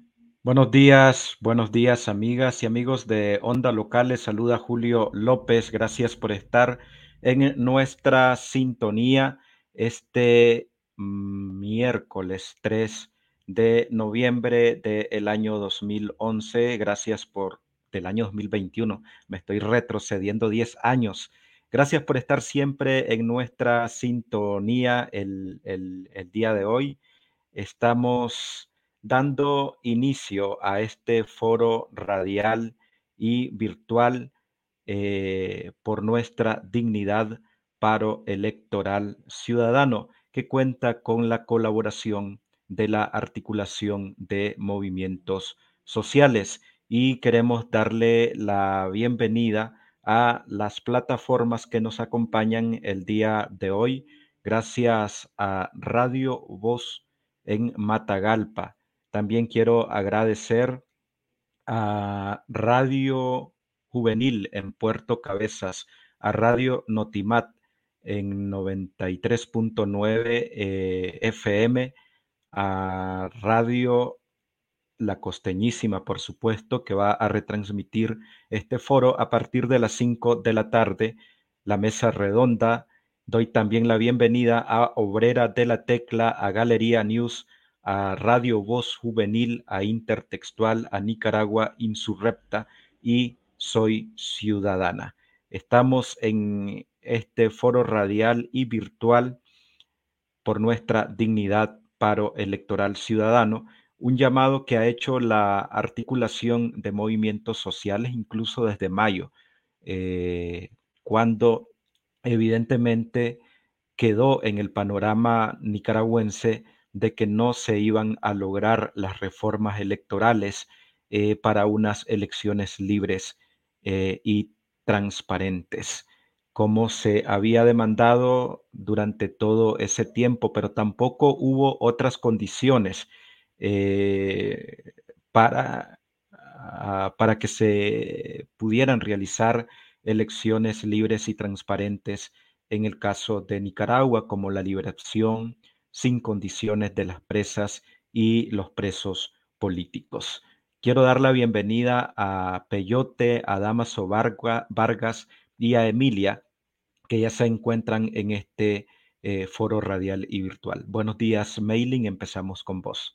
Buenos días amigas y amigos de Onda Local. Les saluda Julio López. Gracias por estar en nuestra sintonía este miércoles 3 de noviembre del año 2011. Gracias por del año 2021. Me estoy retrocediendo 10 años. Gracias por estar siempre en nuestra sintonía el día de hoy. Estamos dando inicio a este foro radial y virtual por nuestra dignidad paro electoral ciudadano, que cuenta con la colaboración de la articulación de movimientos sociales. Y queremos darle la bienvenida a las plataformas que nos acompañan el día de hoy, gracias a Radio Voz en Matagalpa. También quiero agradecer a Radio Juvenil en Puerto Cabezas, a Radio Notimat en 93.9 FM, a Radio La Costeñísima, por supuesto, que va a retransmitir este foro a partir de las 5 de la tarde, la mesa redonda. Doy también la bienvenida a Obrera de la Tecla, a Galería News, a Radio Voz Juvenil, a Intertextual, a Nicaragua Insurrecta y Soy Ciudadana. Estamos en este foro radial y virtual por nuestra dignidad paro electoral ciudadano, un llamado que ha hecho la articulación de movimientos sociales incluso desde mayo, eh, cuando evidentemente quedó en el panorama nicaragüense de que no se iban a lograr las reformas electorales para unas elecciones libres y transparentes, como se había demandado durante todo ese tiempo, pero tampoco hubo otras condiciones eh, para, para que se pudieran realizar elecciones libres y transparentes en el caso de Nicaragua, como la liberación sin condiciones de las presas y los presos políticos. Quiero dar la bienvenida a Peyote, a Damaso Vargas y a Emilia, que ya se encuentran en este foro radial y virtual. Buenos días, Mailing. Empezamos con vos.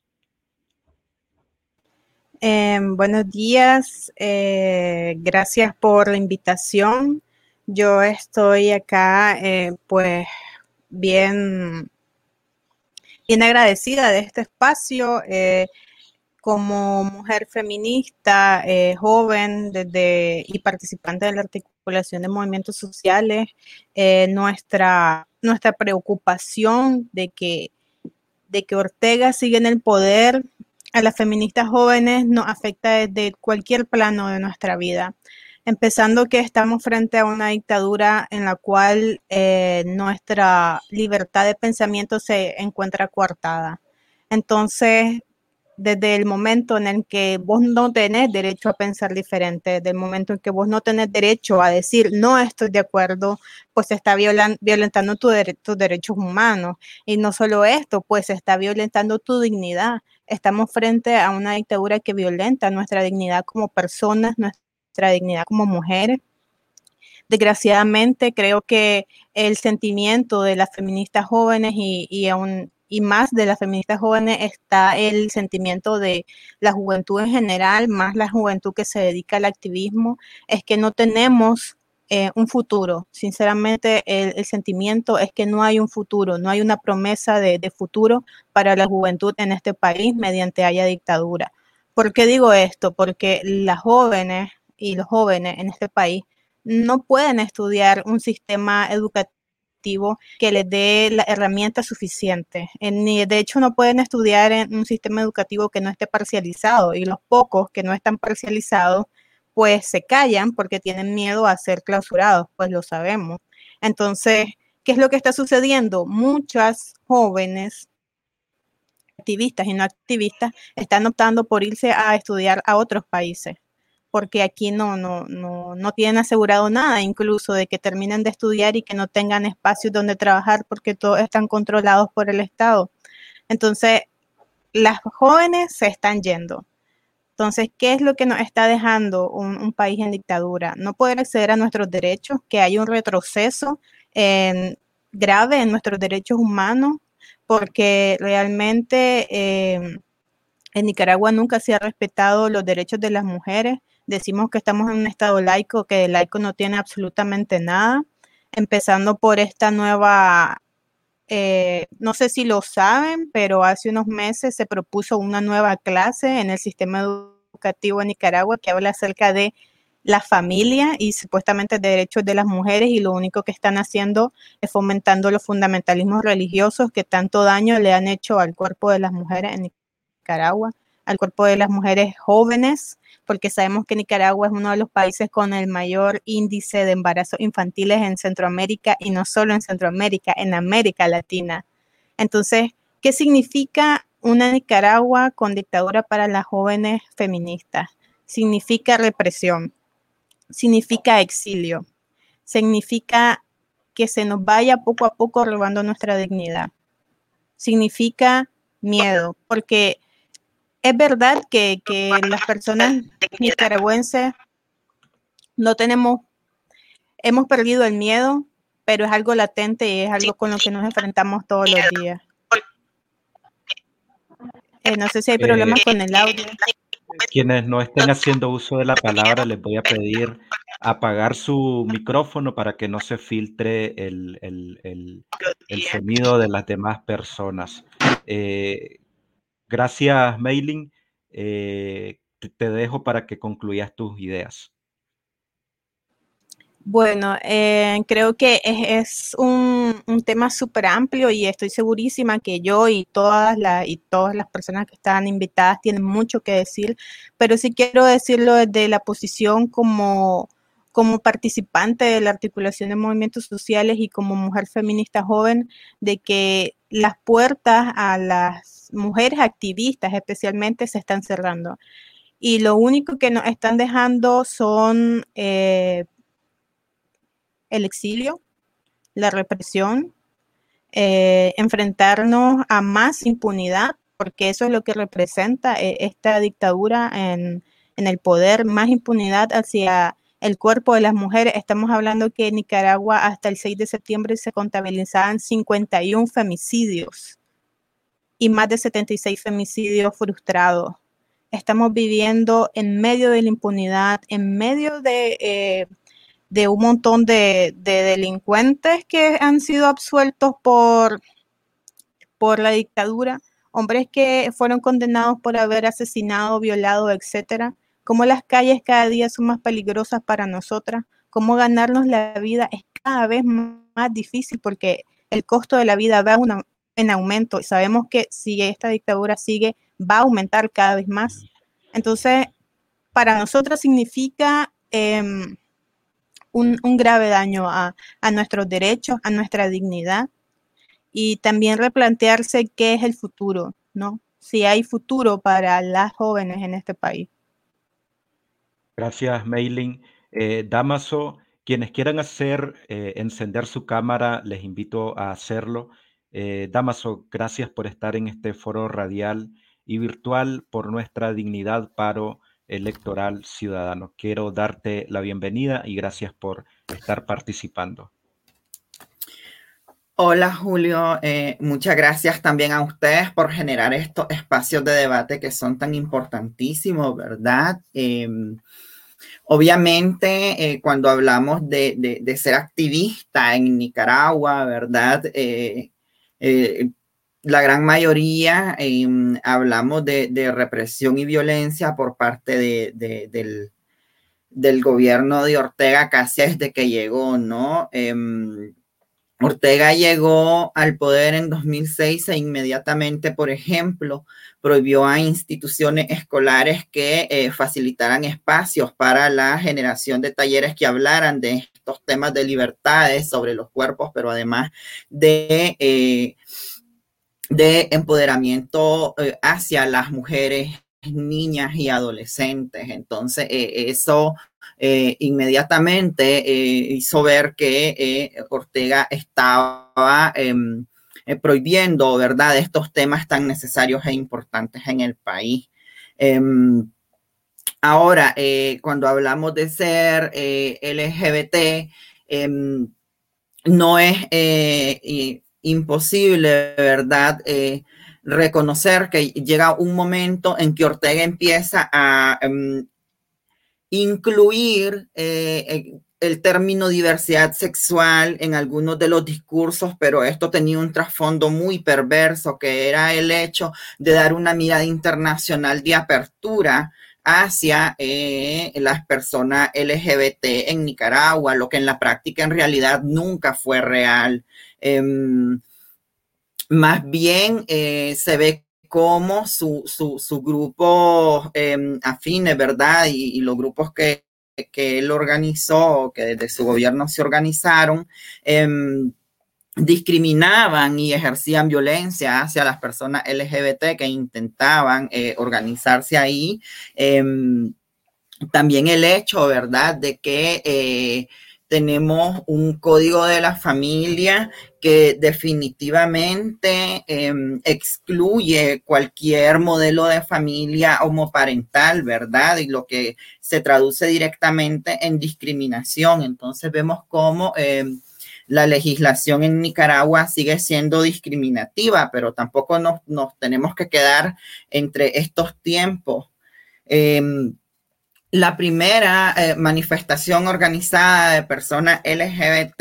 Buenos días, gracias por la invitación. Yo estoy acá, pues, bien, bien agradecida de este espacio. Como mujer feminista, joven y participante de la articulación de movimientos sociales, nuestra preocupación de que Ortega siga en el poder a las feministas jóvenes nos afecta desde cualquier plano de nuestra vida. Empezando que estamos frente a una dictadura en la cual nuestra libertad de pensamiento se encuentra coartada. Entonces, desde el momento en el que vos no tenés derecho a pensar diferente, desde el momento en que vos no tenés derecho a decir no estoy de acuerdo, pues se está violentando tus derechos humanos. Y no solo esto, pues se está violentando tu dignidad. Estamos frente a una dictadura que violenta nuestra dignidad como personas, nuestra dignidad como mujeres. Desgraciadamente, creo que el sentimiento de las feministas jóvenes y más de las feministas jóvenes está el sentimiento de la juventud en general, más la juventud que se dedica al activismo, es que no tenemos un futuro. Sinceramente, el sentimiento es que no hay un futuro, no hay una promesa de futuro para la juventud en este país mediante haya dictadura. ¿Por qué digo esto? Porque las jóvenes y los jóvenes en este país no pueden estudiar un sistema educativo que les dé la herramienta suficiente. Ni de hecho no pueden estudiar en un sistema educativo que no esté parcializado, y los pocos que no están parcializados pues se callan porque tienen miedo a ser clausurados, pues lo sabemos. Entonces, ¿qué es lo que está sucediendo? Muchas jóvenes activistas y no activistas están optando por irse a estudiar a otros países, porque aquí no tienen asegurado nada, incluso de que terminen de estudiar y que no tengan espacios donde trabajar porque todos están controlados por el Estado. Entonces, las jóvenes se están yendo. Entonces, ¿qué es lo que nos está dejando un país en dictadura? No poder acceder a nuestros derechos, que hay un retroceso grave en nuestros derechos humanos, porque realmente en Nicaragua nunca se ha respetado los derechos de las mujeres. Decimos que estamos en un estado laico, que el laico no tiene absolutamente nada, empezando por esta nueva, no sé si lo saben, pero hace unos meses se propuso una nueva clase en el sistema educativo en Nicaragua que habla acerca de la familia y supuestamente de derechos de las mujeres, y lo único que están haciendo es fomentando los fundamentalismos religiosos que tanto daño le han hecho al cuerpo de las mujeres en Nicaragua, al cuerpo de las mujeres jóvenes, porque sabemos que Nicaragua es uno de los países con el mayor índice de embarazos infantiles en Centroamérica, y no solo en Centroamérica, en América Latina. Entonces, ¿qué significa una Nicaragua con dictadura para las jóvenes feministas? Significa represión, significa exilio, significa que se nos vaya poco a poco robando nuestra dignidad, significa miedo, porque es verdad que las personas nicaragüenses no tenemos, hemos perdido el miedo, pero es algo latente y es algo con lo que nos enfrentamos todos los días. No sé si hay problemas con el audio. Quienes no estén haciendo uso de la palabra, les voy a pedir apagar su micrófono para que no se filtre el sonido de las demás personas. Gracias, Meiling. Te dejo para que concluyas tus ideas. Bueno, creo que es un tema súper amplio, y estoy segurísima que yo y todas las personas que están invitadas tienen mucho que decir, pero sí quiero decirlo desde la posición como participante de la articulación de movimientos sociales y como mujer feminista joven, de que las puertas a las mujeres activistas especialmente se están cerrando. Y lo único que nos están dejando son el exilio, la represión, enfrentarnos a más impunidad, porque eso es lo que representa esta dictadura en el poder, más impunidad hacia el cuerpo de las mujeres. Estamos hablando que en Nicaragua hasta el 6 de septiembre se contabilizaban 51 femicidios y más de 76 femicidios frustrados. Estamos viviendo en medio de la impunidad, en medio de un montón de delincuentes que han sido absueltos por la dictadura, hombres que fueron condenados por haber asesinado, violado, etcétera. Cómo las calles cada día son más peligrosas para nosotras, cómo ganarnos la vida es cada vez más difícil, porque el costo de la vida va en aumento, y sabemos que si esta dictadura sigue, va a aumentar cada vez más. Entonces, para nosotros significa un grave daño a nuestros derechos, a nuestra dignidad, y también replantearse qué es el futuro, ¿no? Si hay futuro para las jóvenes en este país. Gracias, Meiling. Damaso, quienes quieran encender su cámara, les invito a hacerlo. Damaso, gracias por estar en este foro radial y virtual por nuestra dignidad, paro electoral ciudadano. Quiero darte la bienvenida y gracias por estar participando. Hola Julio, muchas gracias también a ustedes por generar estos espacios de debate que son tan importantísimos, ¿verdad? Obviamente, cuando hablamos de ser activista en Nicaragua, ¿verdad? La gran mayoría hablamos de represión y violencia por parte del gobierno de Ortega casi desde que llegó, ¿no? Ortega llegó al poder en 2006 e inmediatamente, por ejemplo, prohibió a instituciones escolares que facilitaran espacios para la generación de talleres que hablaran de estos temas de libertades sobre los cuerpos, pero además de empoderamiento hacia las mujeres, niñas y adolescentes. Entonces, eso inmediatamente hizo ver que Ortega estaba prohibiendo, ¿verdad?, estos temas tan necesarios e importantes en el país. Ahora, cuando hablamos de ser LGBT, no es imposible, ¿verdad? Reconocer que llega un momento en que Ortega empieza a incluir el término diversidad sexual en algunos de los discursos, pero esto tenía un trasfondo muy perverso, que era el hecho de dar una mirada internacional de apertura hacia las personas LGBT en Nicaragua, lo que en la práctica en realidad nunca fue real. Más bien se ve como su grupo afines, ¿verdad? Y los grupos que él organizó, que desde su gobierno se organizaron, discriminaban y ejercían violencia hacia las personas LGBT que intentaban organizarse ahí. También el hecho, ¿verdad?, de que tenemos un código de la familia que definitivamente excluye cualquier modelo de familia homoparental, ¿verdad? Y lo que se traduce directamente en discriminación. Entonces vemos cómo la legislación en Nicaragua sigue siendo discriminativa, pero tampoco nos tenemos que quedar entre estos tiempos. La primera manifestación organizada de personas LGBT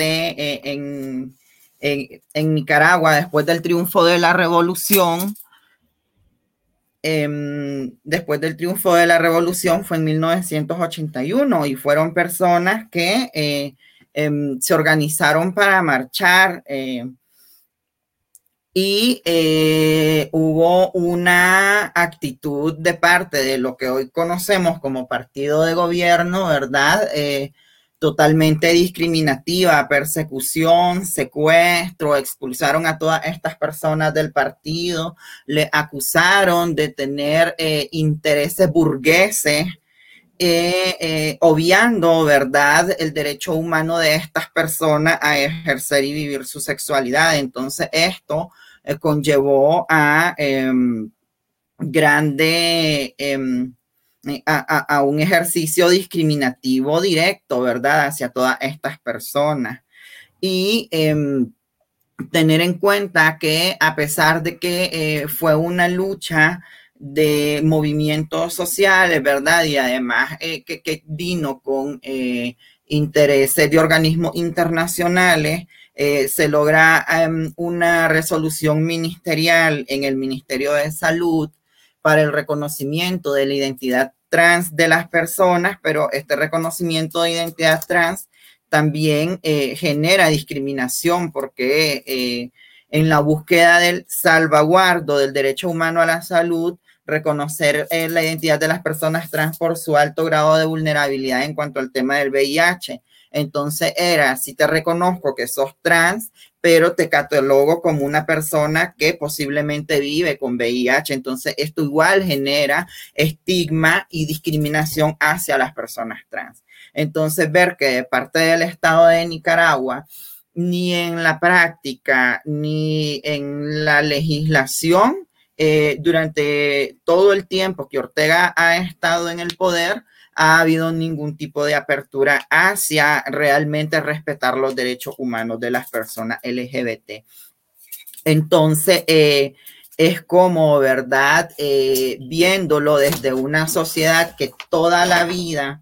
en Nicaragua después del triunfo de la revolución, fue en 1981 y fueron personas que se organizaron para marchar y hubo una actitud de parte de lo que hoy conocemos como partido de gobierno, ¿verdad? Totalmente discriminativa, persecución, secuestro, expulsaron a todas estas personas del partido, le acusaron de tener intereses burgueses, obviando, ¿verdad?, el derecho humano de estas personas a ejercer y vivir su sexualidad. Entonces esto conllevó a a un ejercicio discriminativo directo, ¿verdad?, hacia todas estas personas. Y tener en cuenta que a pesar de que fue una lucha de movimientos sociales, ¿verdad? Y además que vino con intereses de organismos internacionales, se logra una resolución ministerial en el Ministerio de Salud para el reconocimiento de la identidad trans de las personas, pero este reconocimiento de identidad trans también genera discriminación porque en la búsqueda del salvaguardo del derecho humano a la salud, reconocer la identidad de las personas trans por su alto grado de vulnerabilidad en cuanto al tema del VIH. Entonces era, si te reconozco que sos trans, pero te catalogo como una persona que posiblemente vive con VIH. Entonces esto igual genera estigma y discriminación hacia las personas trans. Entonces ver que de parte del Estado de Nicaragua, ni en la práctica, ni en la legislación, durante todo el tiempo que Ortega ha estado en el poder, ha habido ningún tipo de apertura hacia realmente respetar los derechos humanos de las personas LGBT. Entonces, es como, ¿verdad? Viéndolo desde una sociedad que toda la vida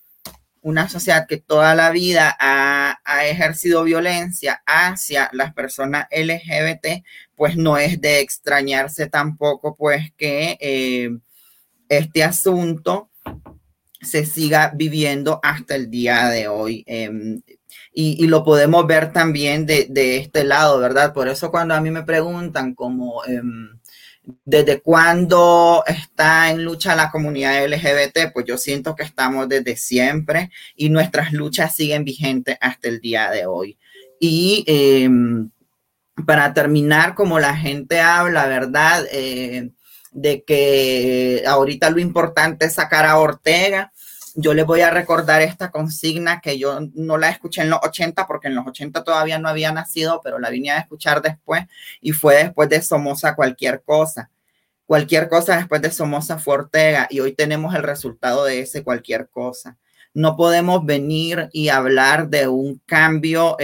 ha ejercido violencia hacia las personas LGBT, pues no es de extrañarse tampoco, pues que este asunto se siga viviendo hasta el día de hoy. Y lo podemos ver también de este lado, ¿verdad? Por eso cuando a mí me preguntan como ¿desde cuándo está en lucha la comunidad LGBT? Pues yo siento que estamos desde siempre y nuestras luchas siguen vigentes hasta el día de hoy. Y para terminar, como la gente habla, ¿verdad? De que ahorita lo importante es sacar a Ortega. Yo les voy a recordar esta consigna que yo no la escuché en los 80 porque en los 80 todavía no había nacido, pero la vine a escuchar después y fue después de Somoza cualquier cosa. cualquier cosa después de Somoza fue Ortega y hoy tenemos el resultado de ese cualquier cosa. No podemos venir y hablar de un cambio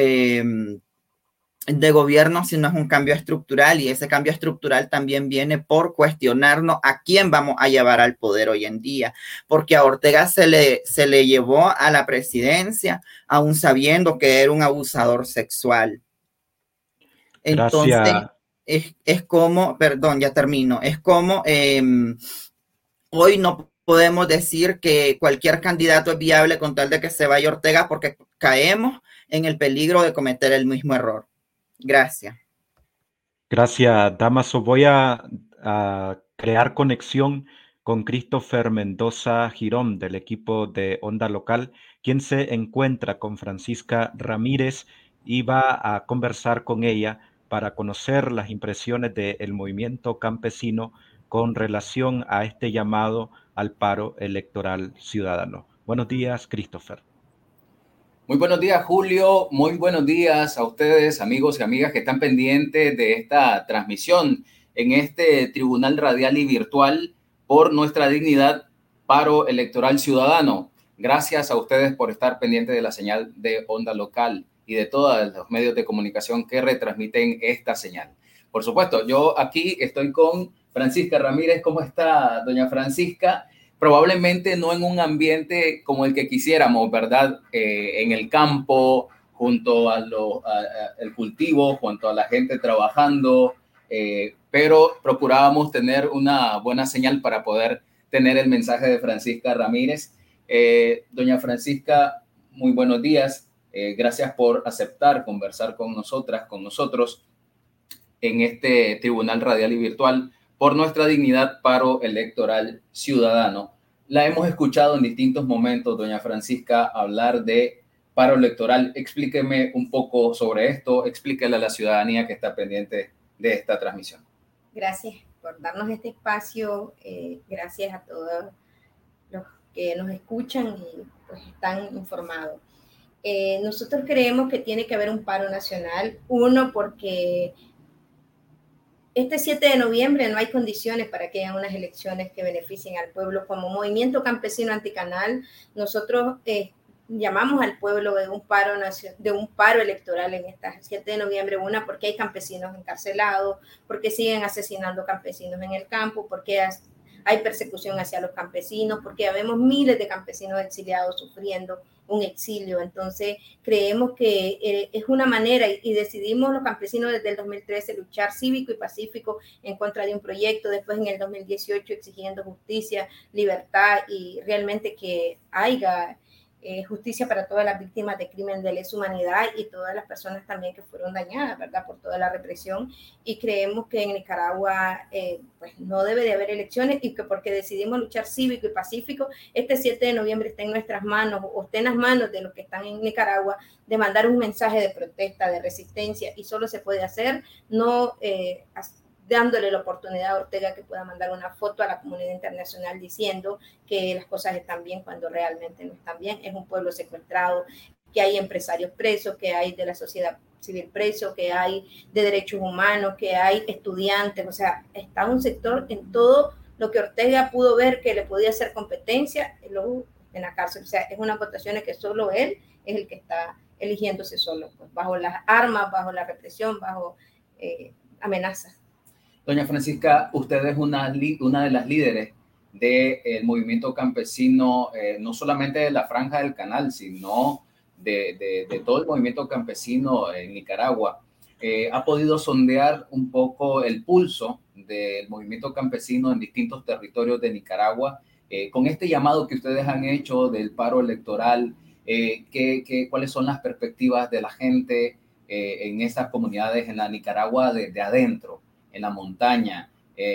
de gobierno si no es un cambio estructural, y ese cambio estructural también viene por cuestionarnos a quién vamos a llevar al poder hoy en día, porque a Ortega se le llevó a la presidencia aún sabiendo que era un abusador sexual. Entonces, es como, perdón, ya termino, es como hoy no podemos decir que cualquier candidato es viable con tal de que se vaya Ortega, porque caemos en el peligro de cometer el mismo error. Gracias. Gracias, Damaso. Voy a crear conexión con Christopher Mendoza Girón del equipo de Onda Local, quien se encuentra con Francisca Ramírez y va a conversar con ella para conocer las impresiones del movimiento campesino con relación a este llamado al paro electoral ciudadano. Buenos días, Christopher. Muy buenos días, Julio. Muy buenos días a ustedes, amigos y amigas que están pendientes de esta transmisión en este Tribunal Radial y Virtual por Nuestra Dignidad, Paro Electoral Ciudadano. Gracias a ustedes por estar pendientes de la señal de Onda Local y de todos los medios de comunicación que retransmiten esta señal. Por supuesto, yo aquí estoy con Francisca Ramírez. ¿Cómo está, doña Francisca? Probablemente no en un ambiente como el que quisiéramos, ¿verdad? En el campo, junto al cultivo, junto a la gente trabajando, pero procurábamos tener una buena señal para poder tener el mensaje de Francisca Ramírez. Doña Francisca, muy buenos días. Gracias por aceptar conversar con nosotros en este Tribunal Radial y Virtual por Nuestra Dignidad, Paro Electoral Ciudadano. La hemos escuchado en distintos momentos, doña Francisca, hablar de paro electoral. Explíqueme un poco sobre esto, explíquele a la ciudadanía que está pendiente de esta transmisión. Gracias por darnos este espacio, gracias a todos los que nos escuchan y pues están informados. Nosotros creemos que tiene que haber un paro nacional, uno porque este 7 de noviembre no hay condiciones para que haya unas elecciones que beneficien al pueblo. Como Movimiento Campesino Anticanal, nosotros llamamos al pueblo de un paro electoral en este 7 de noviembre, una porque hay campesinos encarcelados, porque siguen asesinando campesinos en el campo, porque hay persecución hacia los campesinos, porque vemos miles de campesinos exiliados sufriendo un exilio. Entonces creemos que es una manera y decidimos los campesinos desde el 2013 luchar cívico y pacífico en contra de un proyecto, después en el 2018 exigiendo justicia, libertad y realmente que haya justicia para todas las víctimas de crimen de lesa humanidad y todas las personas también que fueron dañadas, ¿verdad?, por toda la represión. Y creemos que en Nicaragua pues no debe de haber elecciones y que porque decidimos luchar cívico y pacífico, este 7 de noviembre está en nuestras manos o está en las manos de los que están en Nicaragua de mandar un mensaje de protesta, de resistencia, y solo se puede hacer no dándole la oportunidad a Ortega que pueda mandar una foto a la comunidad internacional diciendo que las cosas están bien cuando realmente no están bien. Es un pueblo secuestrado, que hay empresarios presos, que hay de la sociedad civil preso, que hay de derechos humanos, que hay estudiantes. O sea, está un sector en todo lo que Ortega pudo ver que le podía hacer competencia en la cárcel. O sea, es una votación que solo él es el que está eligiéndose solo, pues, bajo las armas, bajo la represión, bajo amenazas. Doña Francisca, usted es una de las líderes del movimiento campesino, no solamente de la Franja del Canal, sino de todo el movimiento campesino en Nicaragua. ¿Ha podido sondear un poco el pulso del movimiento campesino en distintos territorios de Nicaragua? Con este llamado que ustedes han hecho del paro electoral, ¿cuáles son las perspectivas de la gente en esas comunidades en la Nicaragua de adentro, en la montaña,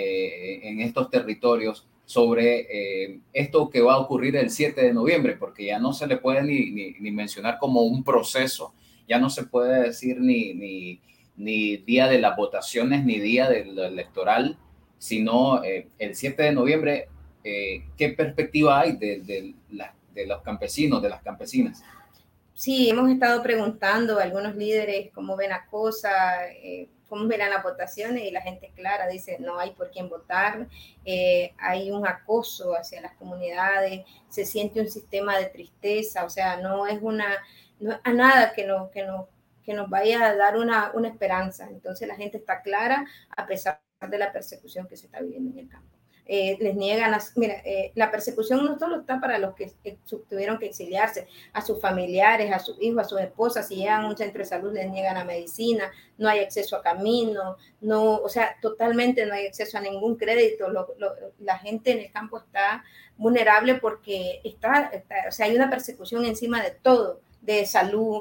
en estos territorios, sobre esto que va a ocurrir el 7 de noviembre? Porque ya no se le puede ni mencionar como un proceso, ya no se puede decir ni día de las votaciones, ni día del electoral, sino el 7 de noviembre. ¿Qué perspectiva hay de los campesinos, de las campesinas? Sí, hemos estado preguntando a algunos líderes cómo ven la cosa, cómo miran las votaciones y la gente es clara, dice no hay por quién votar, hay un acoso hacia las comunidades, se siente un sistema de tristeza, o sea, no es a nada que nos vaya a dar una esperanza. Entonces la gente está clara a pesar de la persecución que se está viviendo en el campo. Les niegan, la persecución no solo está para los que tuvieron que exiliarse, a sus familiares, a sus hijos, a sus esposas, si llegan a un centro de salud les niegan la medicina, no hay acceso a camino, no, o sea, totalmente no hay acceso a ningún crédito, la gente en el campo está vulnerable porque o sea, hay una persecución encima de todo, de salud,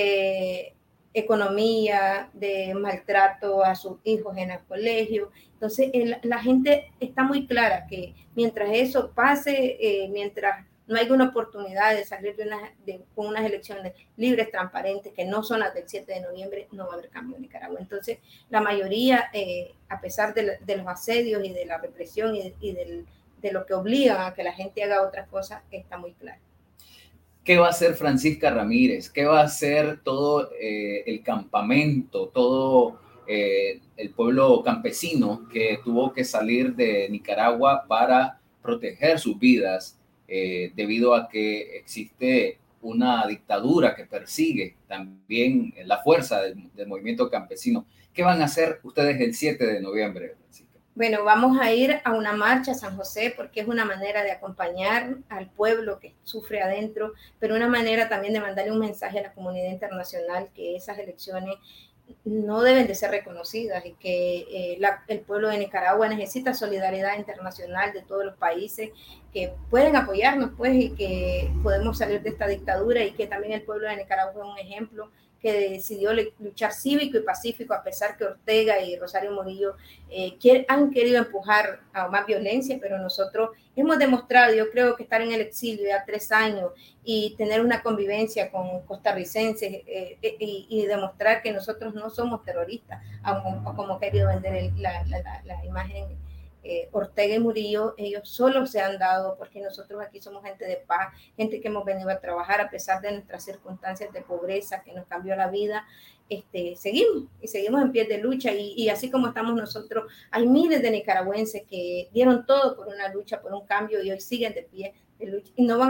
de economía, de maltrato a sus hijos en el colegio. Entonces, la gente está muy clara que mientras eso pase, mientras no hay una oportunidad de salir con unas elecciones libres, transparentes, que no son las del 7 de noviembre, no va a haber cambio en Nicaragua. Entonces, la mayoría, a pesar de los asedios y de la represión y de lo que obligan a que la gente haga otras cosas, está muy claro. ¿Qué va a hacer Francisca Ramírez? ¿Qué va a hacer todo el campamento, todo el pueblo campesino que tuvo que salir de Nicaragua para proteger sus vidas debido a que existe una dictadura que persigue también la fuerza del movimiento campesino? ¿Qué van a hacer ustedes el 7 de noviembre, Francisca? Bueno, vamos a ir a una marcha a San José porque es una manera de acompañar al pueblo que sufre adentro, pero una manera también de mandarle un mensaje a la comunidad internacional que esas elecciones no deben de ser reconocidas y que el pueblo de Nicaragua necesita solidaridad internacional de todos los países que pueden apoyarnos, pues, y que podemos salir de esta dictadura y que también el pueblo de Nicaragua es un ejemplo que decidió luchar cívico y pacífico a pesar que Ortega y Rosario Murillo han querido empujar a más violencia, pero nosotros hemos demostrado, yo creo que estar en el exilio ya 3 años y tener una convivencia con costarricenses y demostrar que nosotros no somos terroristas, como ha querido vender la imagen Ortega y Murillo, ellos solo se han dado porque nosotros aquí somos gente de paz, gente que hemos venido a trabajar a pesar de nuestras circunstancias de pobreza que nos cambió la vida. Seguimos en pie de lucha y así como estamos nosotros, hay miles de nicaragüenses que dieron todo por una lucha, por un cambio y hoy siguen de pie de lucha y no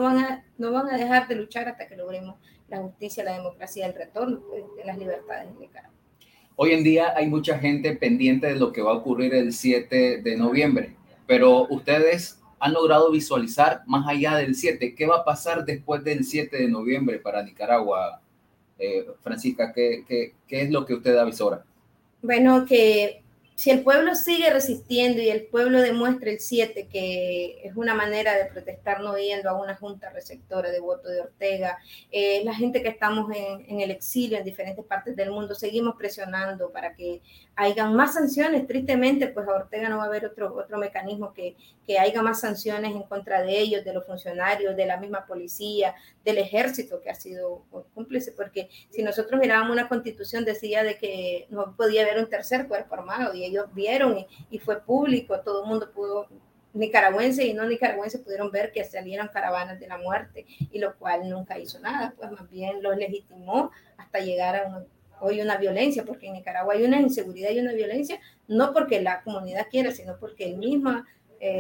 van a dejar de luchar hasta que logremos la justicia, la democracia, el retorno de las libertades en Nicaragua. Hoy en día hay mucha gente pendiente de lo que va a ocurrir el 7 de noviembre, pero ustedes han logrado visualizar más allá del 7. ¿Qué va a pasar después del 7 de noviembre para Nicaragua? Francisca, ¿qué es lo que usted avisora? Bueno, que si el pueblo sigue resistiendo y el pueblo demuestra el 7 que es una manera de protestar no yendo a una junta receptora de voto de Ortega, la gente que estamos en el exilio en diferentes partes del mundo, seguimos presionando para que hayan más sanciones. Tristemente, pues a Ortega no va a haber otro mecanismo que haya más sanciones en contra de ellos, de los funcionarios, de la misma policía, del ejército que ha sido cómplice, porque si nosotros mirábamos una constitución decía de que no podía haber un tercer cuerpo armado y ellos vieron y fue público, todo el mundo pudo, nicaragüenses y no nicaragüenses pudieron ver que salieron caravanas de la muerte y lo cual nunca hizo nada, pues más bien los legitimó hasta llegar a hoy una violencia, porque en Nicaragua hay una inseguridad y una violencia, no porque la comunidad quiera, sino porque la misma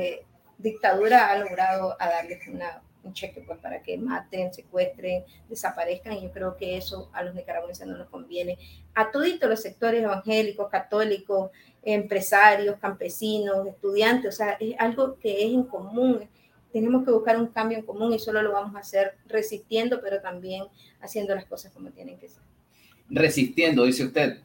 dictadura ha logrado a darles un cheque pues, para que maten, secuestren, desaparezcan, y yo creo que eso a los nicaragüenses no nos conviene. A toditos los sectores evangélicos, católicos, empresarios, campesinos, estudiantes, o sea, es algo que es en común. Tenemos que buscar un cambio en común y solo lo vamos a hacer resistiendo, pero también haciendo las cosas como tienen que ser. Resistiendo, dice usted.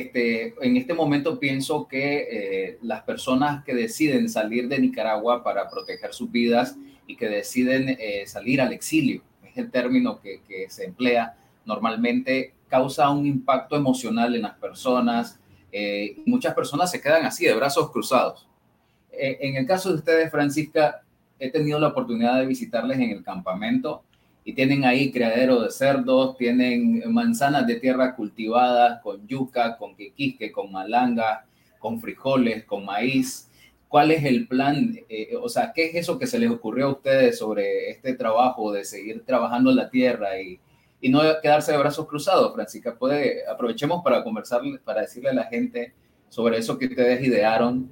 En este momento pienso que las personas que deciden salir de Nicaragua para proteger sus vidas y que deciden salir al exilio, es el término que se emplea normalmente, causa un impacto emocional en las personas. Muchas personas se quedan así, de brazos cruzados. En el caso de ustedes, Francisca, he tenido la oportunidad de visitarles en el campamento y tienen ahí criadero de cerdos, tienen manzanas de tierra cultivadas con yuca, con quequisque, con malanga, con frijoles, con maíz. ¿Cuál es el plan? O sea, ¿qué es eso que se les ocurrió a ustedes sobre este trabajo de seguir trabajando la tierra y no quedarse de brazos cruzados. Francisca, aprovechemos para conversar, para decirle a la gente sobre eso que ustedes idearon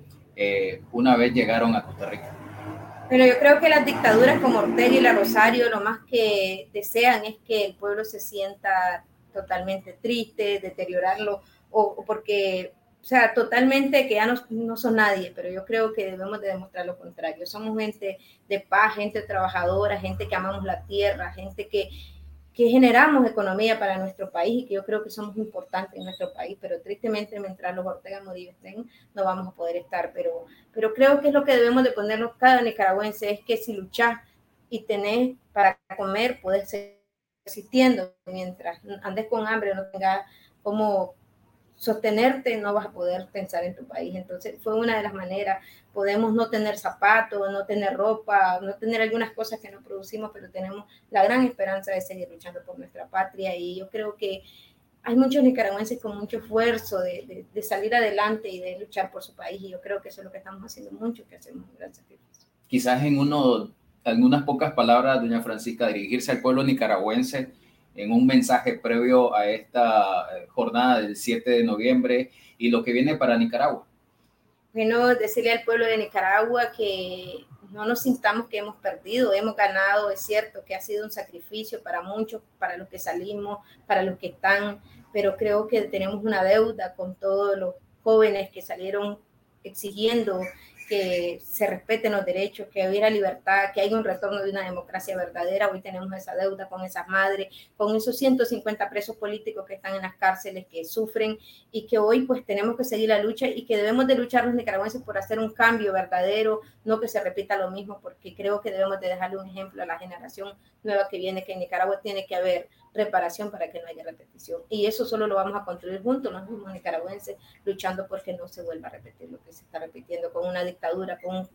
una vez llegaron a Costa Rica. Pero yo creo que las dictaduras como Ortega y la Rosario lo más que desean es que el pueblo se sienta totalmente triste, deteriorarlo, o porque, o sea, totalmente que ya no son nadie, pero yo creo que debemos de demostrar lo contrario. Somos gente de paz, gente trabajadora, gente que amamos la tierra, gente que generamos economía para nuestro país y que yo creo que somos importantes en nuestro país, pero tristemente mientras los Ortega Murillo estén, no vamos a poder estar, pero creo que es lo que debemos de ponernos cada nicaragüense, es que si luchás y tenés para comer, podés seguir existiendo, mientras andes con hambre, no tengas como sostenerte, no vas a poder pensar en tu país. Entonces fue una de las maneras. Podemos no tener zapatos, no tener ropa, no tener algunas cosas que no producimos, pero tenemos la gran esperanza de seguir luchando por nuestra patria, y yo creo que hay muchos nicaragüenses con mucho esfuerzo de salir adelante y de luchar por su país, y yo creo que eso es lo que estamos haciendo mucho, que hacemos un gran sacrificio. Quizás en algunas pocas palabras, doña Francisca, dirigirse al pueblo nicaragüense en un mensaje previo a esta jornada del 7 de noviembre y lo que viene para Nicaragua. Bueno, decirle al pueblo de Nicaragua que no nos sintamos que hemos perdido, hemos ganado, es cierto que ha sido un sacrificio para muchos, para los que salimos, para los que están, pero creo que tenemos una deuda con todos los jóvenes que salieron exigiendo que se respeten los derechos, que hubiera libertad, que haya un retorno de una democracia verdadera. Hoy tenemos esa deuda con esas madres, con esos 150 presos políticos que están en las cárceles, que sufren, y que hoy pues tenemos que seguir la lucha y que debemos de luchar los nicaragüenses por hacer un cambio verdadero, no que se repita lo mismo, porque creo que debemos de dejarle un ejemplo a la generación nueva que viene, que en Nicaragua tiene que haber reparación para que no haya repetición. Y eso solo lo vamos a construir juntos, los mismos nicaragüenses, luchando porque no se vuelva a repetir lo que se está repitiendo con una dictadura, con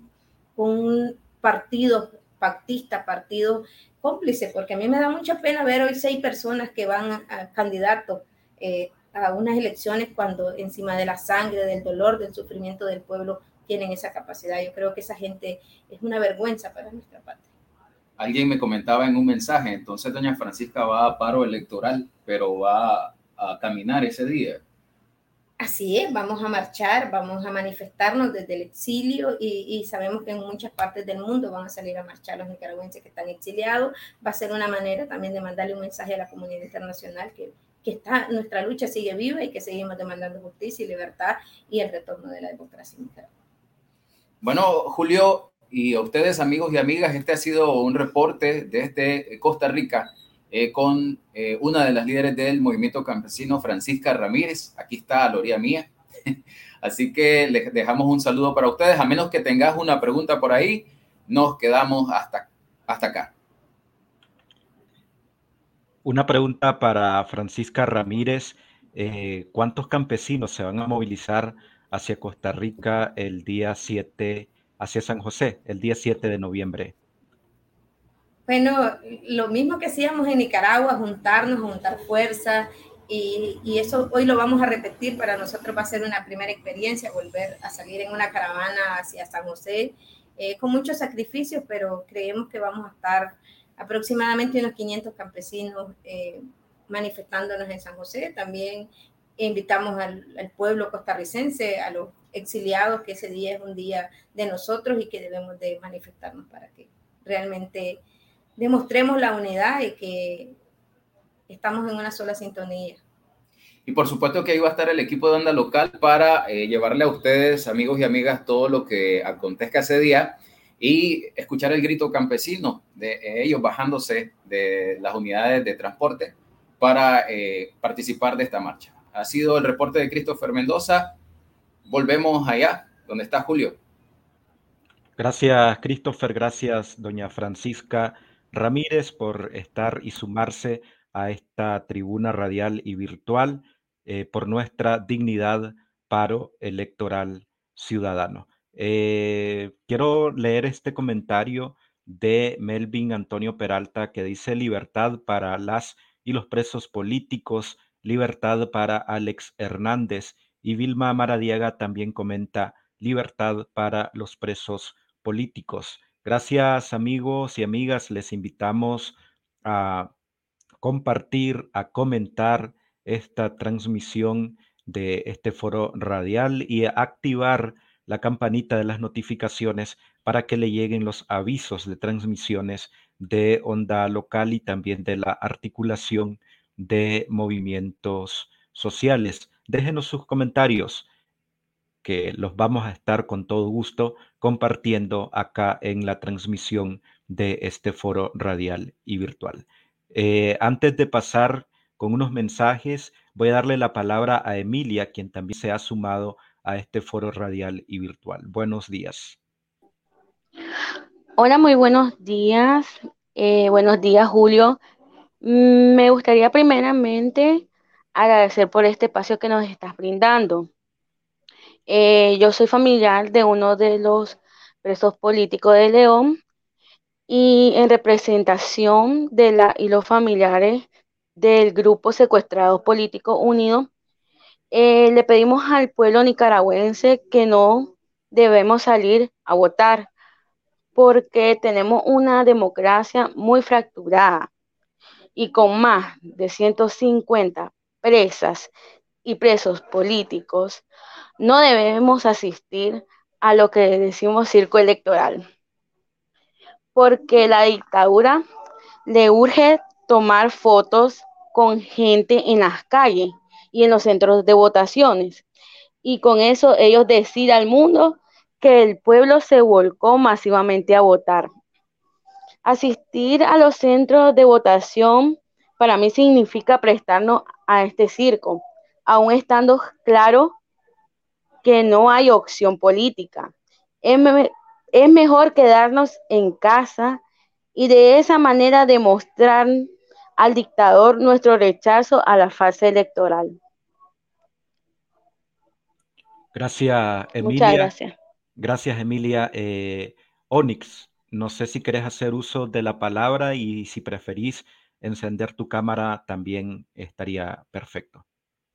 un partido pactista, partido cómplice, porque a mí me da mucha pena ver hoy 6 personas que van a candidatos a unas elecciones cuando encima de la sangre, del dolor, del sufrimiento del pueblo tienen esa capacidad. Yo creo que esa gente es una vergüenza para nuestra patria. Alguien me comentaba en un mensaje, entonces doña Francisca va a paro electoral, pero va a caminar ese día. Así es, vamos a marchar, vamos a manifestarnos desde el exilio y sabemos que en muchas partes del mundo van a salir a marchar los nicaragüenses que están exiliados. Va a ser una manera también de mandarle un mensaje a la comunidad internacional que nuestra lucha sigue viva y que seguimos demandando justicia y libertad y el retorno de la democracia en Nicaragua. Bueno, Julio, y a ustedes, amigos y amigas, este ha sido un reporte desde Costa Rica con una de las líderes del movimiento campesino, Francisca Ramírez. Aquí está a la orilla mía. Así que les dejamos un saludo para ustedes. A menos que tengas una pregunta por ahí, nos quedamos hasta acá. Una pregunta para Francisca Ramírez. ¿Cuántos campesinos se van a movilizar hacia Costa Rica el día 7, hacia San José, el día 7 de noviembre? Bueno, lo mismo que hacíamos en Nicaragua, juntarnos, juntar fuerzas, y eso hoy lo vamos a repetir. Para nosotros va a ser una primera experiencia volver a salir en una caravana hacia San José, con muchos sacrificios, pero creemos que vamos a estar aproximadamente unos 500 campesinos manifestándonos en San José. También invitamos al pueblo costarricense, a los exiliados, que ese día es un día de nosotros y que debemos de manifestarnos para que realmente demostremos la unidad y que estamos en una sola sintonía. Y por supuesto que ahí va a estar el equipo de Onda Local para llevarle a ustedes, amigos y amigas, todo lo que acontezca ese día y escuchar el grito campesino de ellos bajándose de las unidades de transporte para participar de esta marcha. Ha sido el reporte de Christopher Mendoza. Volvemos allá, donde está Julio. Gracias, Christopher. Gracias, doña Francisca Ramírez, por estar y sumarse a esta tribuna radial y virtual por nuestra dignidad paro electoral ciudadano. Quiero leer este comentario de Melvin Antonio Peralta que dice: libertad para las y los presos políticos, libertad para Alex Hernández. Y Vilma Maradiaga también comenta: libertad para los presos políticos. Gracias, amigos y amigas. Les invitamos a compartir, a comentar esta transmisión de este foro radial y a activar la campanita de las notificaciones para que le lleguen los avisos de transmisiones de Onda Local y también de la articulación de movimientos sociales. Déjenos sus comentarios, que los vamos a estar con todo gusto compartiendo acá en la transmisión de este foro radial y virtual. Antes de pasar con unos mensajes, voy a darle la palabra a Emilia, quien también se ha sumado a este foro radial y virtual. Buenos días. Hola, muy buenos días. Buenos días, Julio. Me gustaría primeramente agradecer por este espacio que nos estás brindando. Yo soy familiar de uno de los presos políticos de León y en representación de la y los familiares del grupo Secuestrados Políticos Unidos, le pedimos al pueblo nicaragüense que no debemos salir a votar porque tenemos una democracia muy fracturada y con más de 150 presas y presos políticos, no debemos asistir a lo que decimos circo electoral, porque la dictadura le urge tomar fotos con gente en las calles y en los centros de votaciones. Y con eso ellos deciden al mundo que el pueblo se volcó masivamente a votar. Asistir a los centros de votación para mí significa prestarnos a este circo, aun estando claro que no hay opción política. Es, es mejor quedarnos en casa y de esa manera demostrar al dictador nuestro rechazo a la farsa electoral. Gracias, Muchas Emilia. gracias. Gracias, Emilia. Onyx, no sé si querés hacer uso de la palabra y si preferís encender tu cámara también estaría perfecto.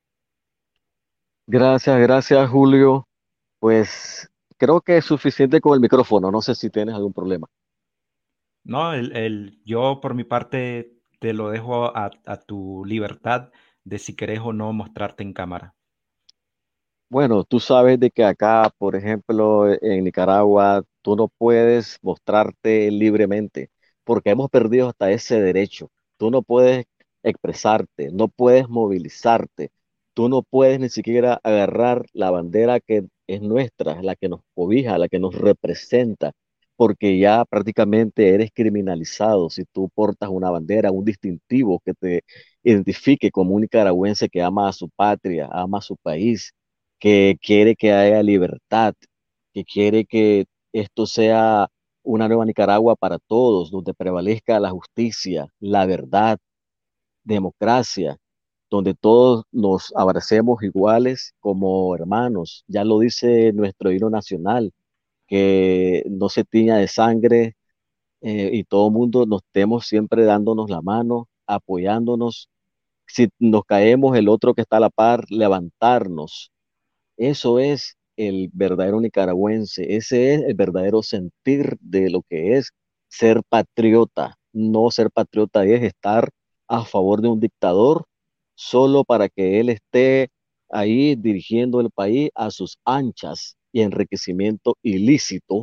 Gracias, Julio. Pues creo que es suficiente con el micrófono. No sé si tienes algún problema. No, yo por mi parte te lo dejo a tu libertad de si querés o no mostrarte en cámara. Bueno, tú sabes de que acá, por ejemplo, en Nicaragua, tú no puedes mostrarte libremente porque hemos perdido hasta ese derecho. Tú no puedes expresarte, no puedes movilizarte, tú no puedes ni siquiera agarrar la bandera que es nuestra, la que nos cobija, la que nos representa, porque ya prácticamente eres criminalizado si tú portas una bandera, un distintivo que te identifique como un nicaragüense que ama a su patria, ama a su país, que quiere que haya libertad, que quiere que esto sea una nueva Nicaragua para todos, donde prevalezca la justicia, la verdad, democracia, donde todos nos abracemos iguales como hermanos. Ya lo dice nuestro himno nacional, que no se tiña de sangre, y todo el mundo nos estemos siempre dándonos la mano, apoyándonos. Si nos caemos, el otro que está a la par, levantarnos. Eso es el verdadero nicaragüense, ese es el verdadero sentir de lo que es ser patriota. No ser patriota es estar a favor de un dictador solo para que él esté ahí dirigiendo el país a sus anchas y enriquecimiento ilícito,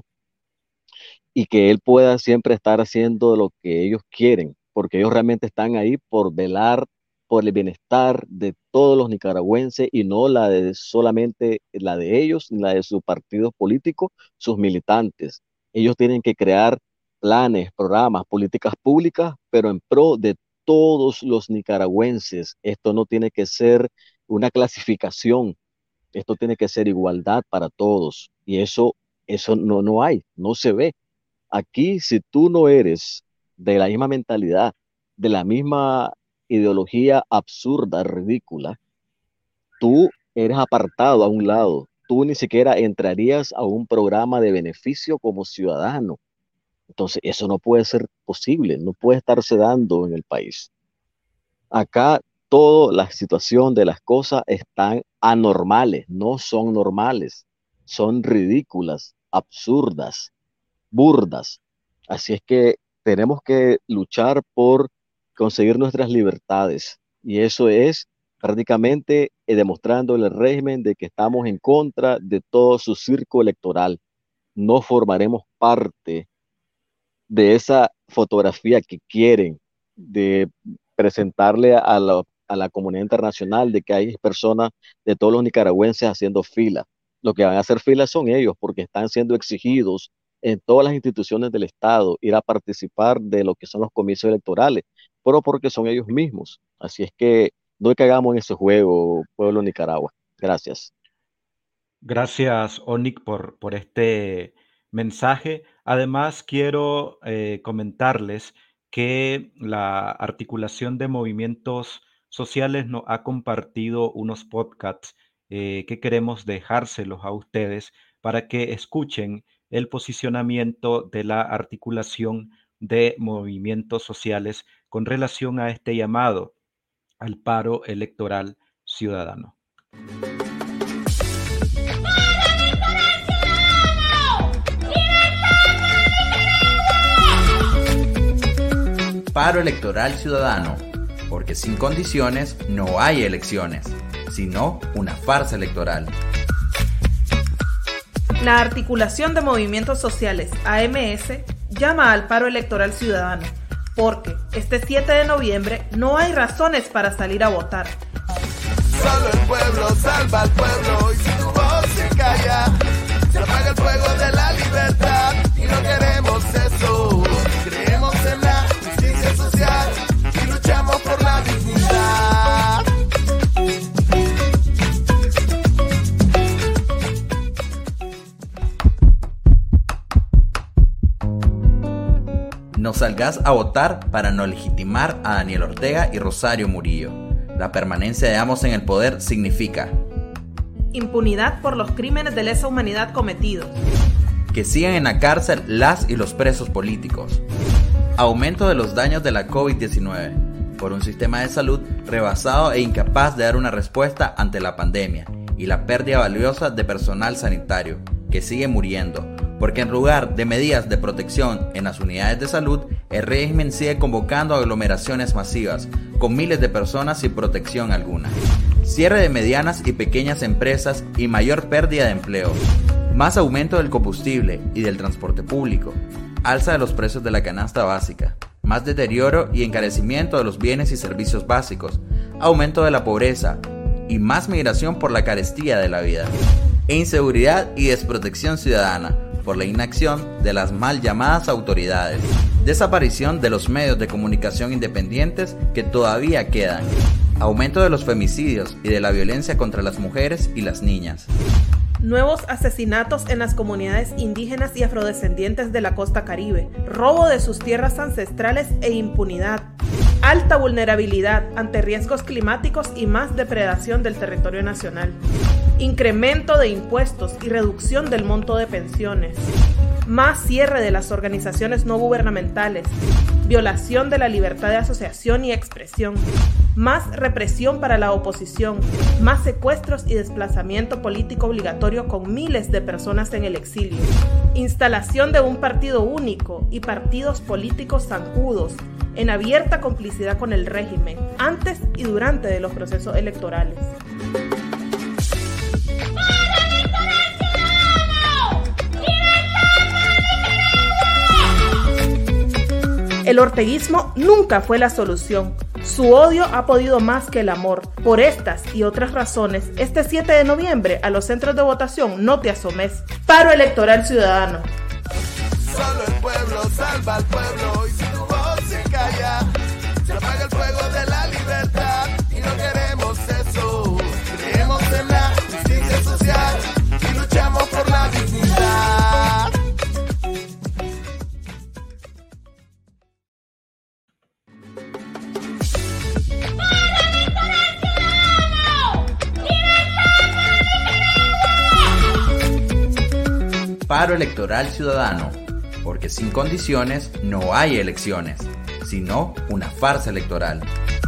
y que él pueda siempre estar haciendo lo que ellos quieren, porque ellos realmente están ahí por velar por el bienestar de todos los nicaragüenses y no la de solamente la de ellos, ni la de sus partidos políticos, sus militantes. Ellos tienen que crear planes, programas, políticas públicas, pero en pro de todos los nicaragüenses. Esto no tiene que ser una clasificación, esto tiene que ser igualdad para todos. Y eso no hay, no se ve. Aquí, si tú no eres de la misma mentalidad, de la misma ideología absurda, ridícula, tú eres apartado a un lado. Tú ni siquiera entrarías a un programa de beneficio como ciudadano. Entonces, eso no puede ser posible, no puede estarse dando en el país. Acá toda la situación de las cosas están anormales, no son normales, son ridículas, absurdas, burdas. Así es que tenemos que luchar por conseguir nuestras libertades. Y eso es prácticamente demostrándole al régimen de que estamos en contra de todo su circo electoral. No formaremos parte de esa fotografía que quieren de presentarle a la comunidad internacional de que hay personas de todos los nicaragüenses haciendo fila. Lo que van a hacer fila son ellos, porque están siendo exigidos en todas las instituciones del Estado ir a participar de lo que son los comicios electorales, pero porque son ellos mismos. Así es que no caigamos en ese juego, pueblo de Nicaragua. Gracias. Gracias, Onik, por este mensaje. Además, quiero comentarles que la articulación de movimientos sociales nos ha compartido unos podcasts que queremos dejárselos a ustedes para que escuchen el posicionamiento de la articulación de movimientos sociales con relación a este llamado al paro electoral ciudadano. Paro electoral ciudadano, porque sin condiciones no hay elecciones, sino una farsa electoral. La articulación de movimientos sociales, AMS, llama al paro electoral ciudadano, porque este 7 de noviembre no hay razones para salir a votar. Solo el pueblo salva al pueblo, y si tu voz se calla, se apaga el fuego de la libertad, y no queremos eso. Creemos en la justicia social y luchamos por la dignidad. No salgas a votar para no legitimar a Daniel Ortega y Rosario Murillo. La permanencia de ambos en el poder significa impunidad por los crímenes de lesa humanidad cometidos, que sigan en la cárcel las y los presos políticos, aumento de los daños de la COVID-19 por un sistema de salud rebasado e incapaz de dar una respuesta ante la pandemia, y la pérdida valiosa de personal sanitario que sigue muriendo, porque en lugar de medidas de protección en las unidades de salud, el régimen sigue convocando a aglomeraciones masivas, con miles de personas sin protección alguna. Cierre de medianas y pequeñas empresas y mayor pérdida de empleo. Más aumento del combustible y del transporte público. Alza de los precios de la canasta básica. Más deterioro y encarecimiento de los bienes y servicios básicos. Aumento de la pobreza y más migración por la carestía de la vida. E inseguridad y desprotección ciudadana por la inacción de las mal llamadas autoridades. Desaparición de los medios de comunicación independientes que todavía quedan. Aumento de los femicidios y de la violencia contra las mujeres y las niñas. Nuevos asesinatos en las comunidades indígenas y afrodescendientes de la costa Caribe. Robo de sus tierras ancestrales e impunidad. Alta vulnerabilidad ante riesgos climáticos y más depredación del territorio nacional. Incremento de impuestos y reducción del monto de pensiones. Más cierre de las organizaciones no gubernamentales. Violación de la libertad de asociación y expresión. Más represión para la oposición. Más secuestros y desplazamiento político obligatorio con miles de personas en el exilio. Instalación de un partido único y partidos políticos zancudos en abierta complicidad con el régimen antes y durante de los procesos electorales. El orteguismo nunca fue la solución. Su odio ha podido más que el amor. Por estas y otras razones, este 7 de noviembre a los centros de votación no te asomes. Paro electoral ciudadano. Solo el pueblo salva al pueblo, y si tu voz se calla, se apaga el fuego de la libertad, y no queremos eso. Creemos en la justicia social y luchamos por la dignidad. Paro electoral ciudadano, porque sin condiciones no hay elecciones, sino una farsa electoral.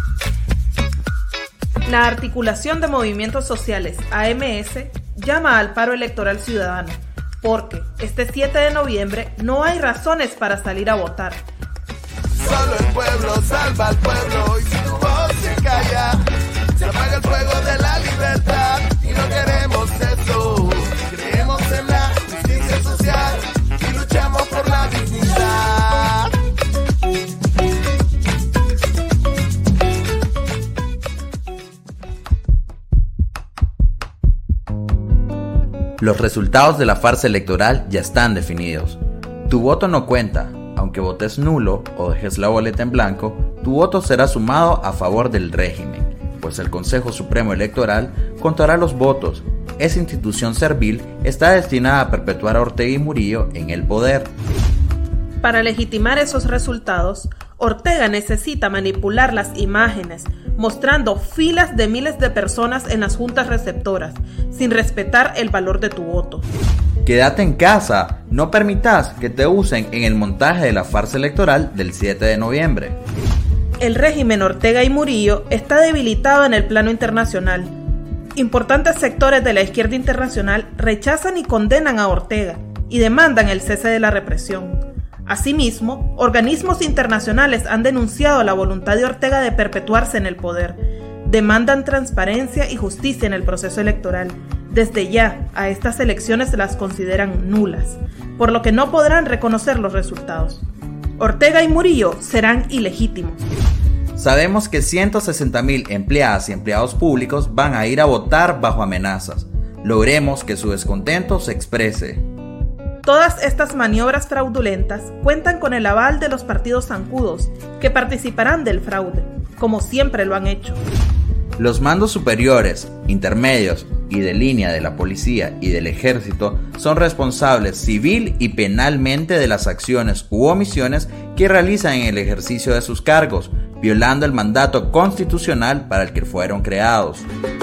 La articulación de movimientos sociales, AMS, llama al paro electoral ciudadano, porque este 7 de noviembre no hay razones para salir a votar. Solo el pueblo salva al pueblo. Los resultados de la farsa electoral ya están definidos. Tu voto no cuenta. Aunque votes nulo o dejes la boleta en blanco, tu voto será sumado a favor del régimen, pues el Consejo Supremo Electoral contará los votos. Esa institución servil está destinada a perpetuar a Ortega y Murillo en el poder. Para legitimar esos resultados, Ortega necesita manipular las imágenes, mostrando filas de miles de personas en las juntas receptoras, sin respetar el valor de tu voto. Quédate en casa, no permitas que te usen en el montaje de la farsa electoral del 7 de noviembre. El régimen Ortega y Murillo está debilitado en el plano internacional. Importantes sectores de la izquierda internacional rechazan y condenan a Ortega y demandan el cese de la represión. Asimismo, organismos internacionales han denunciado la voluntad de Ortega de perpetuarse en el poder. Demandan transparencia y justicia en el proceso electoral. Desde ya, a estas elecciones se las consideran nulas, por lo que no podrán reconocer los resultados. Ortega y Murillo serán ilegítimos. Sabemos que 160,000 empleadas y empleados públicos van a ir a votar bajo amenazas. Logremos que su descontento se exprese. Todas estas maniobras fraudulentas cuentan con el aval de los partidos zancudos, que participarán del fraude, como siempre lo han hecho. Los mandos superiores, intermedios y de línea de la policía y del ejército son responsables civil y penalmente de las acciones u omisiones que realizan en el ejercicio de sus cargos, violando el mandato constitucional para el que fueron creados.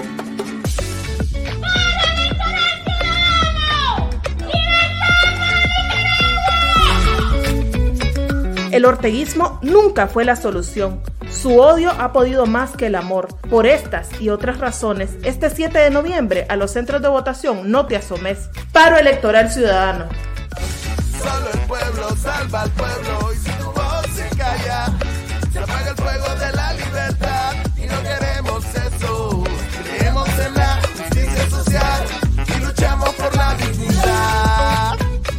El orteguismo nunca fue la solución. Su odio ha podido más que el amor. Por estas y otras razones, este 7 de noviembre a los centros de votación no te asomes. Paro electoral ciudadano. Solo el pueblo salva al pueblo y si tu voz se calla, se apaga el fuego de la libertad y no queremos eso. Creemos en la justicia social y luchamos por la dignidad.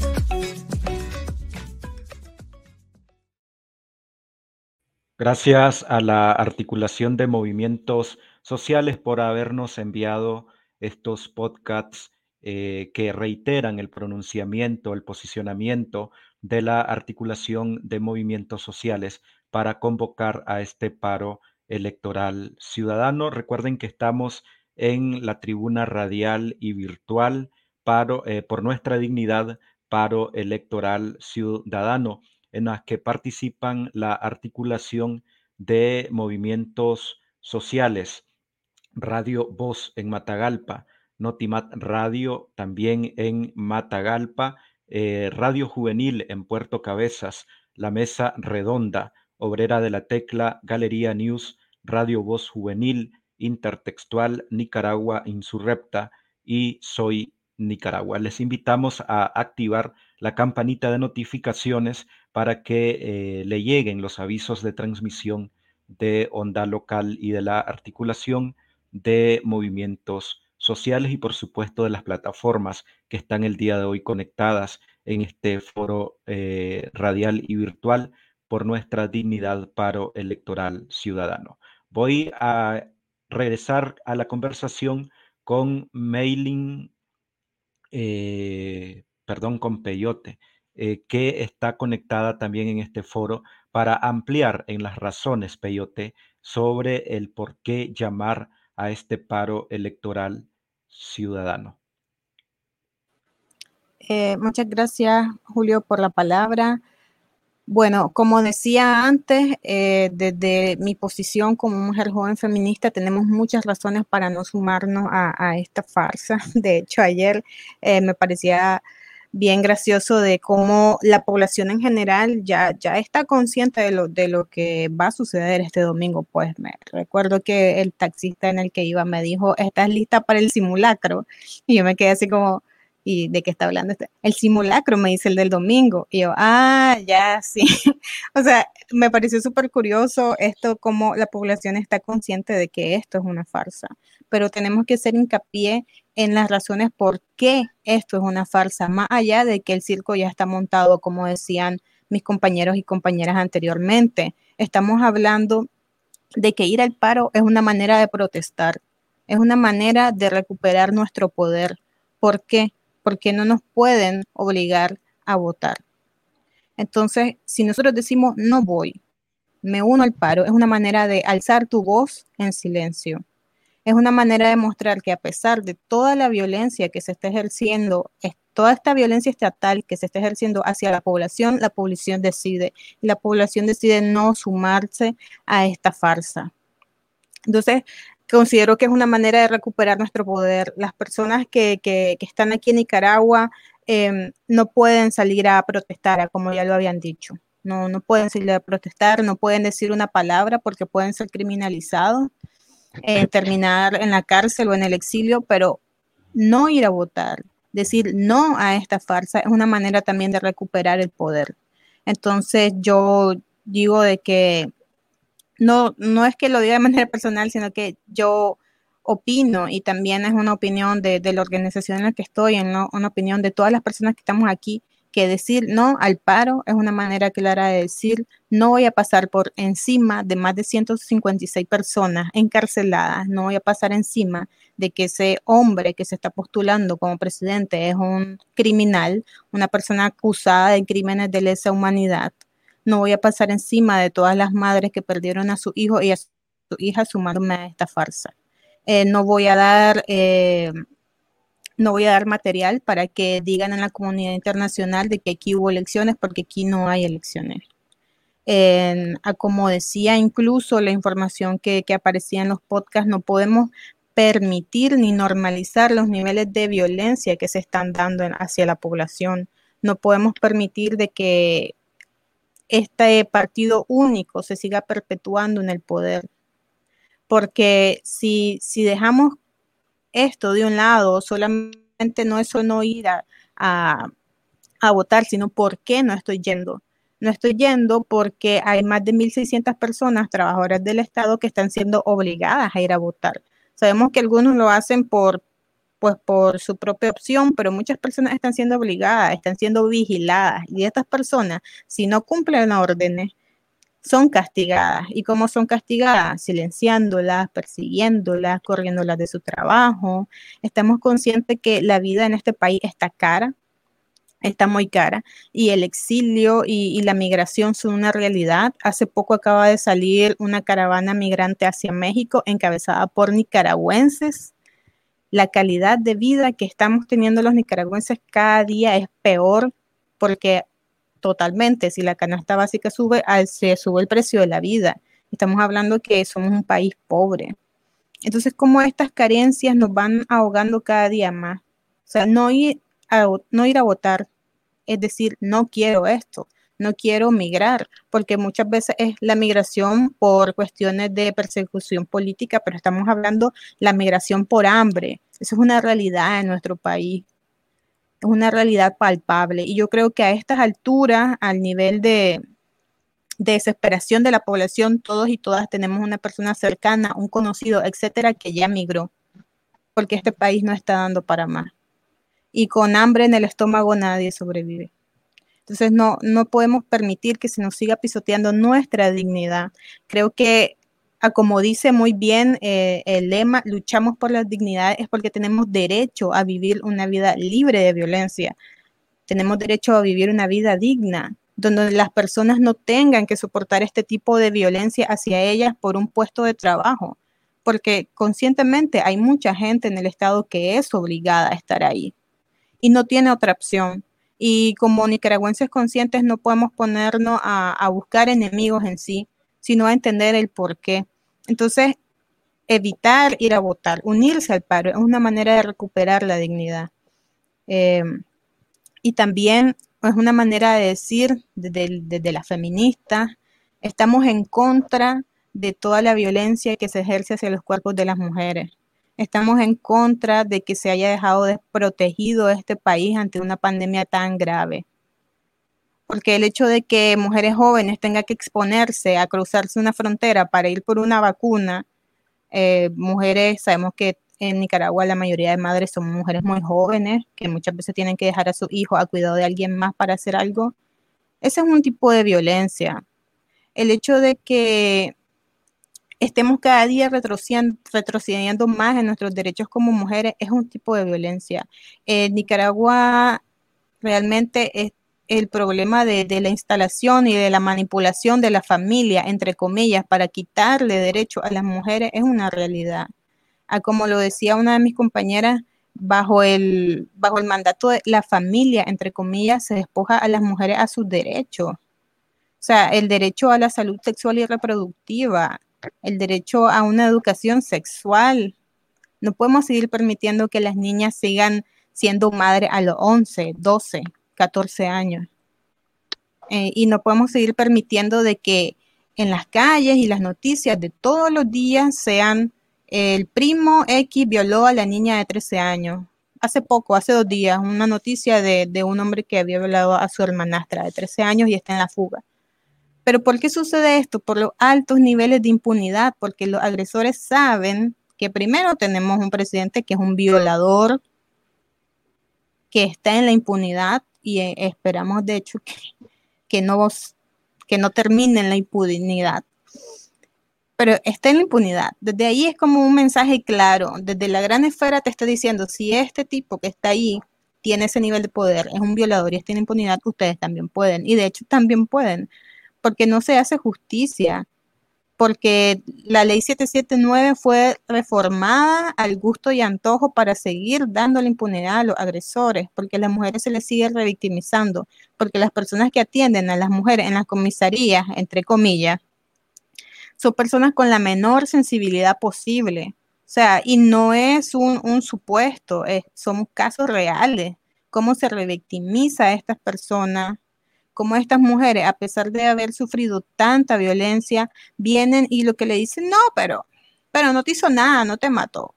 Gracias a la articulación de movimientos sociales por habernos enviado estos podcasts que reiteran el pronunciamiento, el posicionamiento de la articulación de movimientos sociales para convocar a este paro electoral ciudadano. Recuerden que estamos en la tribuna radial y virtual por nuestra dignidad, paro electoral ciudadano, en las que participan la articulación de movimientos sociales, Radio Voz en Matagalpa, Notimat Radio también en Matagalpa, Radio Juvenil en Puerto Cabezas, La Mesa Redonda, Obrera de la Tecla, Galería News, Radio Voz Juvenil, Intertextual, Nicaragua Insurrecta y Soy Nicaragua. Les invitamos a activar la campanita de notificaciones para que le lleguen los avisos de transmisión de Onda Local y de la articulación de movimientos sociales y por supuesto de las plataformas que están el día de hoy conectadas en este foro radial y virtual por nuestra dignidad paro electoral ciudadano. Voy a regresar a la conversación con con Peyote, que está conectada también en este foro para ampliar en las razones, Peyote, sobre el por qué llamar a este paro electoral ciudadano. Muchas gracias, Julio, por la palabra. Bueno, como decía antes, desde mi posición como mujer joven feminista, tenemos muchas razones para no sumarnos a esta farsa. De hecho, ayer me parecía bien gracioso de cómo la población en general ya está consciente de lo que va a suceder este domingo. Pues me recuerdo que el taxista en el que iba me dijo, ¿estás lista para el simulacro? Y yo me quedé así como, ¿y de qué está hablando este? El simulacro, me dice el del domingo. Y yo, ya, sí. O sea, me pareció súper curioso esto, cómo la población está consciente de que esto es una farsa. Pero tenemos que hacer hincapié en las razones por qué esto es una farsa, más allá de que el circo ya está montado, como decían mis compañeros y compañeras anteriormente. Estamos hablando de que ir al paro es una manera de protestar, es una manera de recuperar nuestro poder. ¿Por qué? porque no nos pueden obligar a votar. Entonces, si nosotros decimos no voy, me uno al paro, es una manera de alzar tu voz en silencio. Es una manera de mostrar que a pesar de toda la violencia que se está ejerciendo, toda esta violencia estatal que se está ejerciendo hacia la población decide. Y la población decide no sumarse a esta farsa. Entonces, considero que es una manera de recuperar nuestro poder. Las personas que están aquí en Nicaragua no pueden salir a protestar, como ya lo habían dicho. No pueden salir a protestar, no pueden decir una palabra porque pueden ser criminalizados, terminar en la cárcel o en el exilio, pero no ir a votar, decir no a esta farsa es una manera también de recuperar el poder. Entonces yo digo de que no es que lo diga de manera personal, sino que yo opino, y también es una opinión de la organización en la que estoy, una opinión de todas las personas que estamos aquí, que decir no al paro es una manera clara de decir no voy a pasar por encima de más de 156 personas encarceladas, no voy a pasar encima de que ese hombre que se está postulando como presidente es un criminal, una persona acusada de crímenes de lesa humanidad. No voy a pasar encima de todas las madres que perdieron a su hijo y a su hija sumarme a esta farsa. No voy a dar material para que digan en la comunidad internacional de que aquí hubo elecciones, porque aquí no hay elecciones. Como decía, incluso la información que aparecía en los podcasts, no podemos permitir ni normalizar los niveles de violencia que se están dando hacia la población. No podemos permitir de que este partido único se siga perpetuando en el poder, porque si dejamos esto de un lado, solamente no es no ir a votar, sino por qué no estoy yendo. No estoy yendo porque hay más de 1.600 personas, trabajadoras del Estado, que están siendo obligadas a ir a votar. Sabemos que algunos lo hacen por su propia opción, pero muchas personas están siendo obligadas, están siendo vigiladas, y estas personas, si no cumplen las órdenes, son castigadas. ¿Y cómo son castigadas? Silenciándolas, persiguiéndolas, corriéndolas de su trabajo. Estamos conscientes que la vida en este país está cara, está muy cara, y el exilio y la migración son una realidad. Hace poco acaba de salir una caravana migrante hacia México encabezada por nicaragüenses. La calidad de vida que estamos teniendo los nicaragüenses cada día es peor, porque totalmente, si la canasta básica sube, se sube el precio de la vida. Estamos hablando que somos un país pobre. Entonces, ¿cómo estas carencias nos van ahogando cada día más? O sea, no ir a votar, es decir, no quiero esto, no quiero migrar, porque muchas veces es la migración por cuestiones de persecución política, pero estamos hablando la migración por hambre. Eso es una realidad en nuestro país. Es una realidad palpable, y yo creo que a estas alturas, al nivel de desesperación de la población, todos y todas tenemos una persona cercana, un conocido, etcétera, que ya migró, porque este país no está dando para más. Y con hambre en el estómago nadie sobrevive. Entonces no podemos permitir que se nos siga pisoteando nuestra dignidad. Creo que, como dice muy bien el lema, luchamos por las dignidades, es porque tenemos derecho a vivir una vida libre de violencia. Tenemos derecho a vivir una vida digna, donde las personas no tengan que soportar este tipo de violencia hacia ellas por un puesto de trabajo, porque conscientemente hay mucha gente en el Estado que es obligada a estar ahí y no tiene otra opción. Y como nicaragüenses conscientes no podemos ponernos a buscar enemigos en sí, sino a entender el por qué. Entonces, evitar ir a votar, unirse al paro, es una manera de recuperar la dignidad. Y también es una manera de decir desde las feministas, estamos en contra de toda la violencia que se ejerce hacia los cuerpos de las mujeres. Estamos en contra de que se haya dejado desprotegido este país ante una pandemia tan grave. Porque el hecho de que mujeres jóvenes tengan que exponerse a cruzarse una frontera para ir por una vacuna, mujeres, sabemos que en Nicaragua la mayoría de madres son mujeres muy jóvenes, que muchas veces tienen que dejar a su hijo a cuidado de alguien más para hacer algo. Ese es un tipo de violencia. El hecho de que estemos cada día retrocediendo más en nuestros derechos como mujeres, es un tipo de violencia. Nicaragua realmente es el problema de la instalación y de la manipulación de la familia, entre comillas, para quitarle derecho a las mujeres, es una realidad. Como lo decía una de mis compañeras, bajo el mandato de la familia, entre comillas, se despoja a las mujeres a sus derechos. O sea, el derecho a la salud sexual y reproductiva, el derecho a una educación sexual. No podemos seguir permitiendo que las niñas sigan siendo madres a los 11, 12, 14 años. Y no podemos seguir permitiendo de que en las calles y las noticias de todos los días sean el primo X violó a la niña de 13 años. Hace 2 días, una noticia de un hombre que había violado a su hermanastra de 13 años y está en la fuga. ¿Pero por qué sucede esto? Por los altos niveles de impunidad, porque los agresores saben que primero tenemos un presidente que es un violador, que está en la impunidad y esperamos de hecho que no termine en la impunidad. Pero está en la impunidad. Desde ahí es como un mensaje claro. Desde la gran esfera te está diciendo, si este tipo que está ahí tiene ese nivel de poder, es un violador y está en impunidad, ustedes también pueden. Y de hecho también pueden, porque no se hace justicia. Porque la ley 779 fue reformada al gusto y antojo para seguir dándole impunidad a los agresores, porque a las mujeres se les sigue revictimizando, porque las personas que atienden a las mujeres en las comisarías, entre comillas, son personas con la menor sensibilidad posible. O sea, y no es un supuesto, son casos reales. Cómo se revictimiza a estas personas, cómo estas mujeres, a pesar de haber sufrido tanta violencia, vienen y lo que le dicen, no, pero no te hizo nada, no te mató.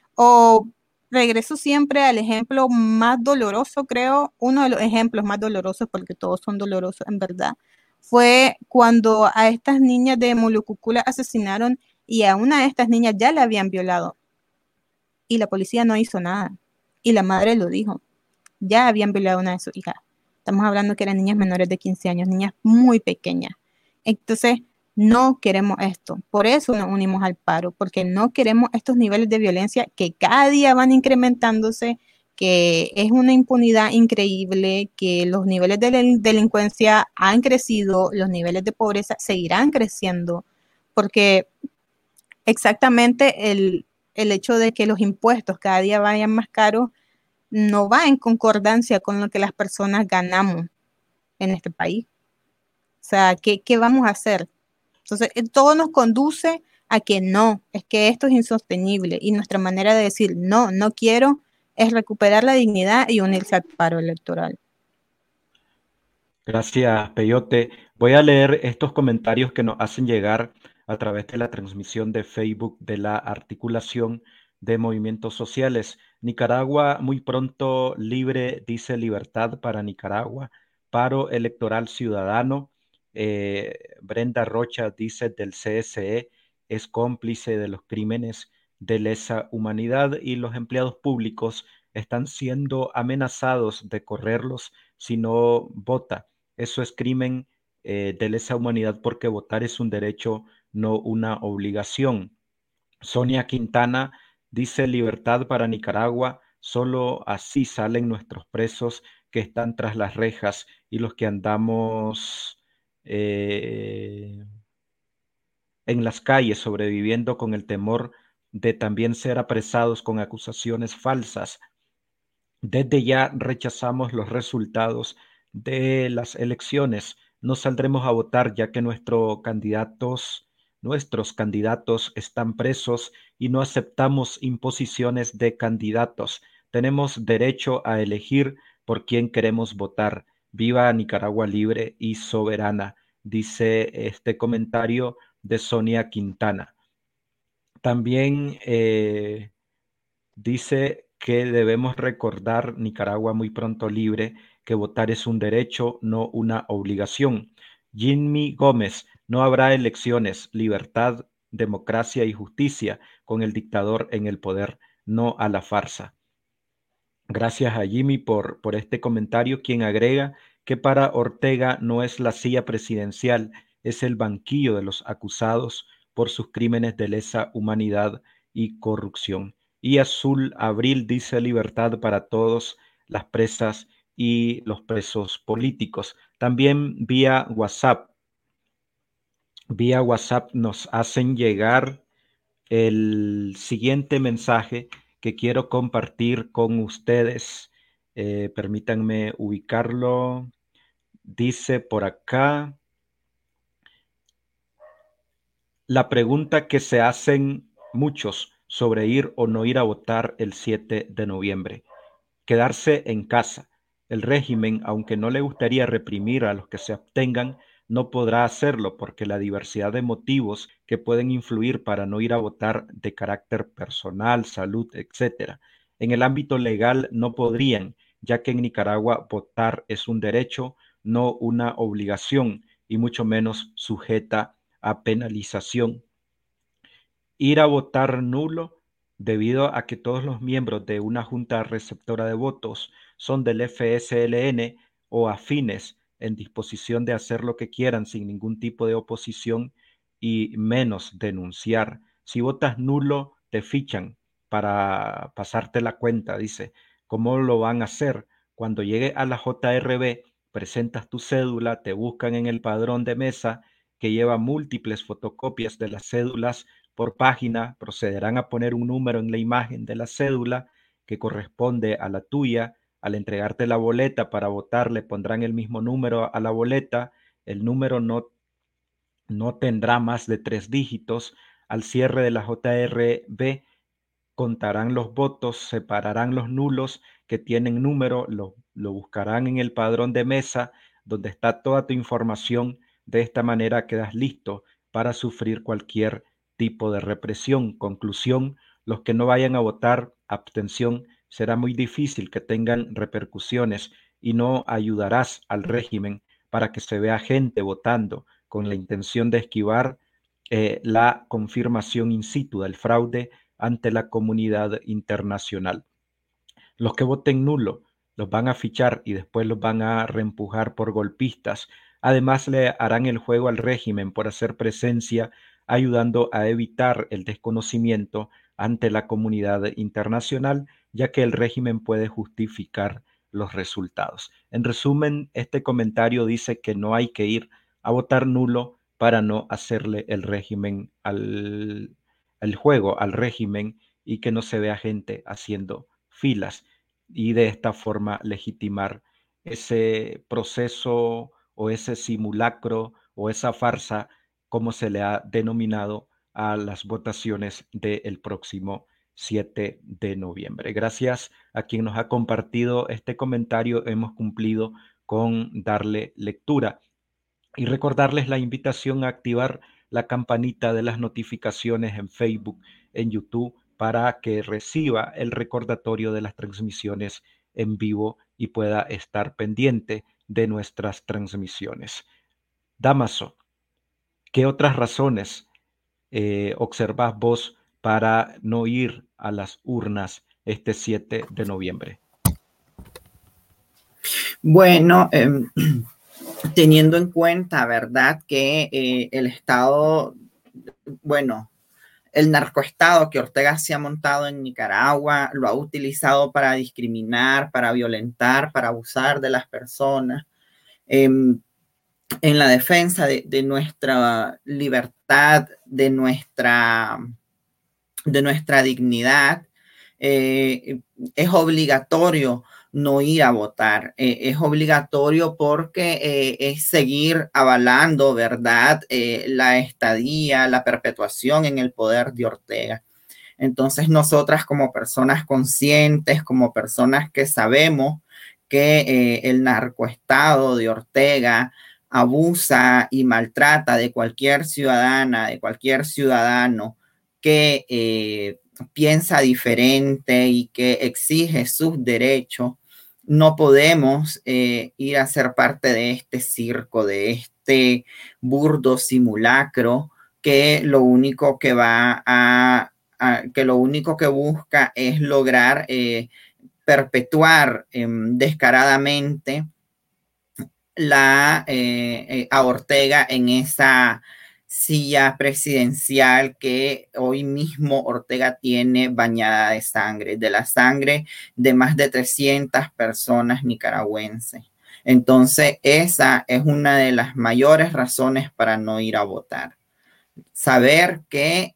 O regreso siempre al ejemplo más doloroso, creo, uno de los ejemplos más dolorosos, porque todos son dolorosos en verdad, fue cuando a estas niñas de Mulucucula asesinaron y a una de estas niñas ya la habían violado. Y la policía no hizo nada. Y la madre lo dijo. Ya habían violado a una de sus hijas. Estamos hablando que eran niñas menores de 15 años, niñas muy pequeñas. Entonces, no queremos esto. Por eso nos unimos al paro, porque no queremos estos niveles de violencia que cada día van incrementándose, que es una impunidad increíble, que los niveles de delincuencia han crecido, los niveles de pobreza seguirán creciendo, porque exactamente el hecho de que los impuestos cada día vayan más caros no va en concordancia con lo que las personas ganamos en este país. O sea, ¿qué vamos a hacer? Entonces, todo nos conduce a que no, es que esto es insostenible y nuestra manera de decir no, no quiero, es recuperar la dignidad y unirse al paro electoral. Gracias, Peyote. Voy a leer estos comentarios que nos hacen llegar a través de la transmisión de Facebook de la articulación de movimientos sociales. Nicaragua muy pronto libre, dice Libertad para Nicaragua. Paro electoral ciudadano. Brenda Rocha dice del CSE es cómplice de los crímenes de lesa humanidad y los empleados públicos están siendo amenazados de correrlos si no vota. Eso es crimen de lesa humanidad porque votar es un derecho, no una obligación. Sonia Quintana dice libertad para Nicaragua, solo así salen nuestros presos que están tras las rejas y los que andamos en las calles sobreviviendo con el temor de también ser apresados con acusaciones falsas. Desde ya rechazamos los resultados de las elecciones. No saldremos a votar ya que nuestros candidatos están presos y no aceptamos imposiciones de candidatos. Tenemos derecho a elegir por quién queremos votar. Viva Nicaragua libre y soberana, dice este comentario de Sonia Quintana. También dice que debemos recordar Nicaragua muy pronto libre, que votar es un derecho, no una obligación. Jimmy Gómez, no habrá elecciones, libertad, democracia y justicia con el dictador en el poder, no a la farsa. Gracias a Jimmy por este comentario, quien agrega que para Ortega no es la silla presidencial, es el banquillo de los acusados por sus crímenes de lesa humanidad y corrupción. Y Azul Abril dice libertad para todos, las presas y los presos políticos. También vía WhatsApp nos hacen llegar el siguiente mensaje que quiero compartir con ustedes. Permítanme ubicarlo. Dice por acá, la pregunta que se hacen muchos sobre ir o no ir a votar el 7 de noviembre. Quedarse en casa. El régimen, aunque no le gustaría reprimir a los que se abstengan, no podrá hacerlo porque la diversidad de motivos que pueden influir para no ir a votar de carácter personal, salud, etc. En el ámbito legal no podrían, ya que en Nicaragua votar es un derecho, no una obligación, y mucho menos sujeta a penalización. Ir a votar nulo debido a que todos los miembros de una junta receptora de votos son del FSLN o afines en disposición de hacer lo que quieran sin ningún tipo de oposición y menos denunciar. Si votas nulo, te fichan para pasarte la cuenta, dice. ¿Cómo lo van a hacer? Cuando llegue a la JRB, presentas tu cédula, te buscan en el padrón de mesa que lleva múltiples fotocopias de las cédulas por página, procederán a poner un número en la imagen de la cédula que corresponde a la tuya. Al entregarte la boleta para votar, le pondrán el mismo número a la boleta. El número no tendrá más de 3 dígitos. Al cierre de la JRB, contarán los votos, separarán los nulos que tienen número, lo buscarán en el padrón de mesa donde está toda tu información. De esta manera quedas listo para sufrir cualquier tipo de represión. Conclusión, los que no vayan a votar, abstención, será muy difícil que tengan repercusiones y no ayudarás al régimen para que se vea gente votando con la intención de esquivar la confirmación in situ del fraude ante la comunidad internacional. Los que voten nulo los van a fichar y después los van a reempujar por golpistas. Además, le harán el juego al régimen por hacer presencia, ayudando a evitar el desconocimiento ante la comunidad internacional, ya que el régimen puede justificar los resultados. En resumen, este comentario dice que no hay que ir a votar nulo para no hacerle el régimen el juego al régimen y que no se vea gente haciendo filas y de esta forma legitimar ese proceso o ese simulacro o esa farsa, como se le ha denominado a las votaciones del próximo 7 de noviembre. Gracias a quien nos ha compartido este comentario. Hemos cumplido con darle lectura y recordarles la invitación a activar la campanita de las notificaciones en Facebook, en YouTube, para que reciba el recordatorio de las transmisiones en vivo y pueda estar pendiente de nuestras transmisiones. Damaso, ¿qué otras razones observas vos para no ir a las urnas este 7 de noviembre? Bueno, teniendo en cuenta, ¿verdad?, que el Estado, bueno, el narcoestado que Ortega se ha montado en Nicaragua lo ha utilizado para discriminar, para violentar, para abusar de las personas, en la defensa de nuestra libertad, de nuestra dignidad. Es obligatorio no ir a votar. Es obligatorio porque es seguir avalando, ¿verdad?, la estadía, la perpetuación en el poder de Ortega. Entonces, nosotras como personas conscientes, como personas que sabemos que el narcoestado de Ortega abusa y maltrata de cualquier ciudadana, de cualquier ciudadano que piensa diferente y que exige sus derechos, no podemos ir a ser parte de este circo, de este burdo simulacro que lo único que lo único que busca es lograr perpetuar descaradamente a Ortega en esa silla presidencial que hoy mismo Ortega tiene bañada de sangre, de la sangre de más de 300 personas nicaragüenses. Entonces, esa es una de las mayores razones para no ir a votar. Saber que,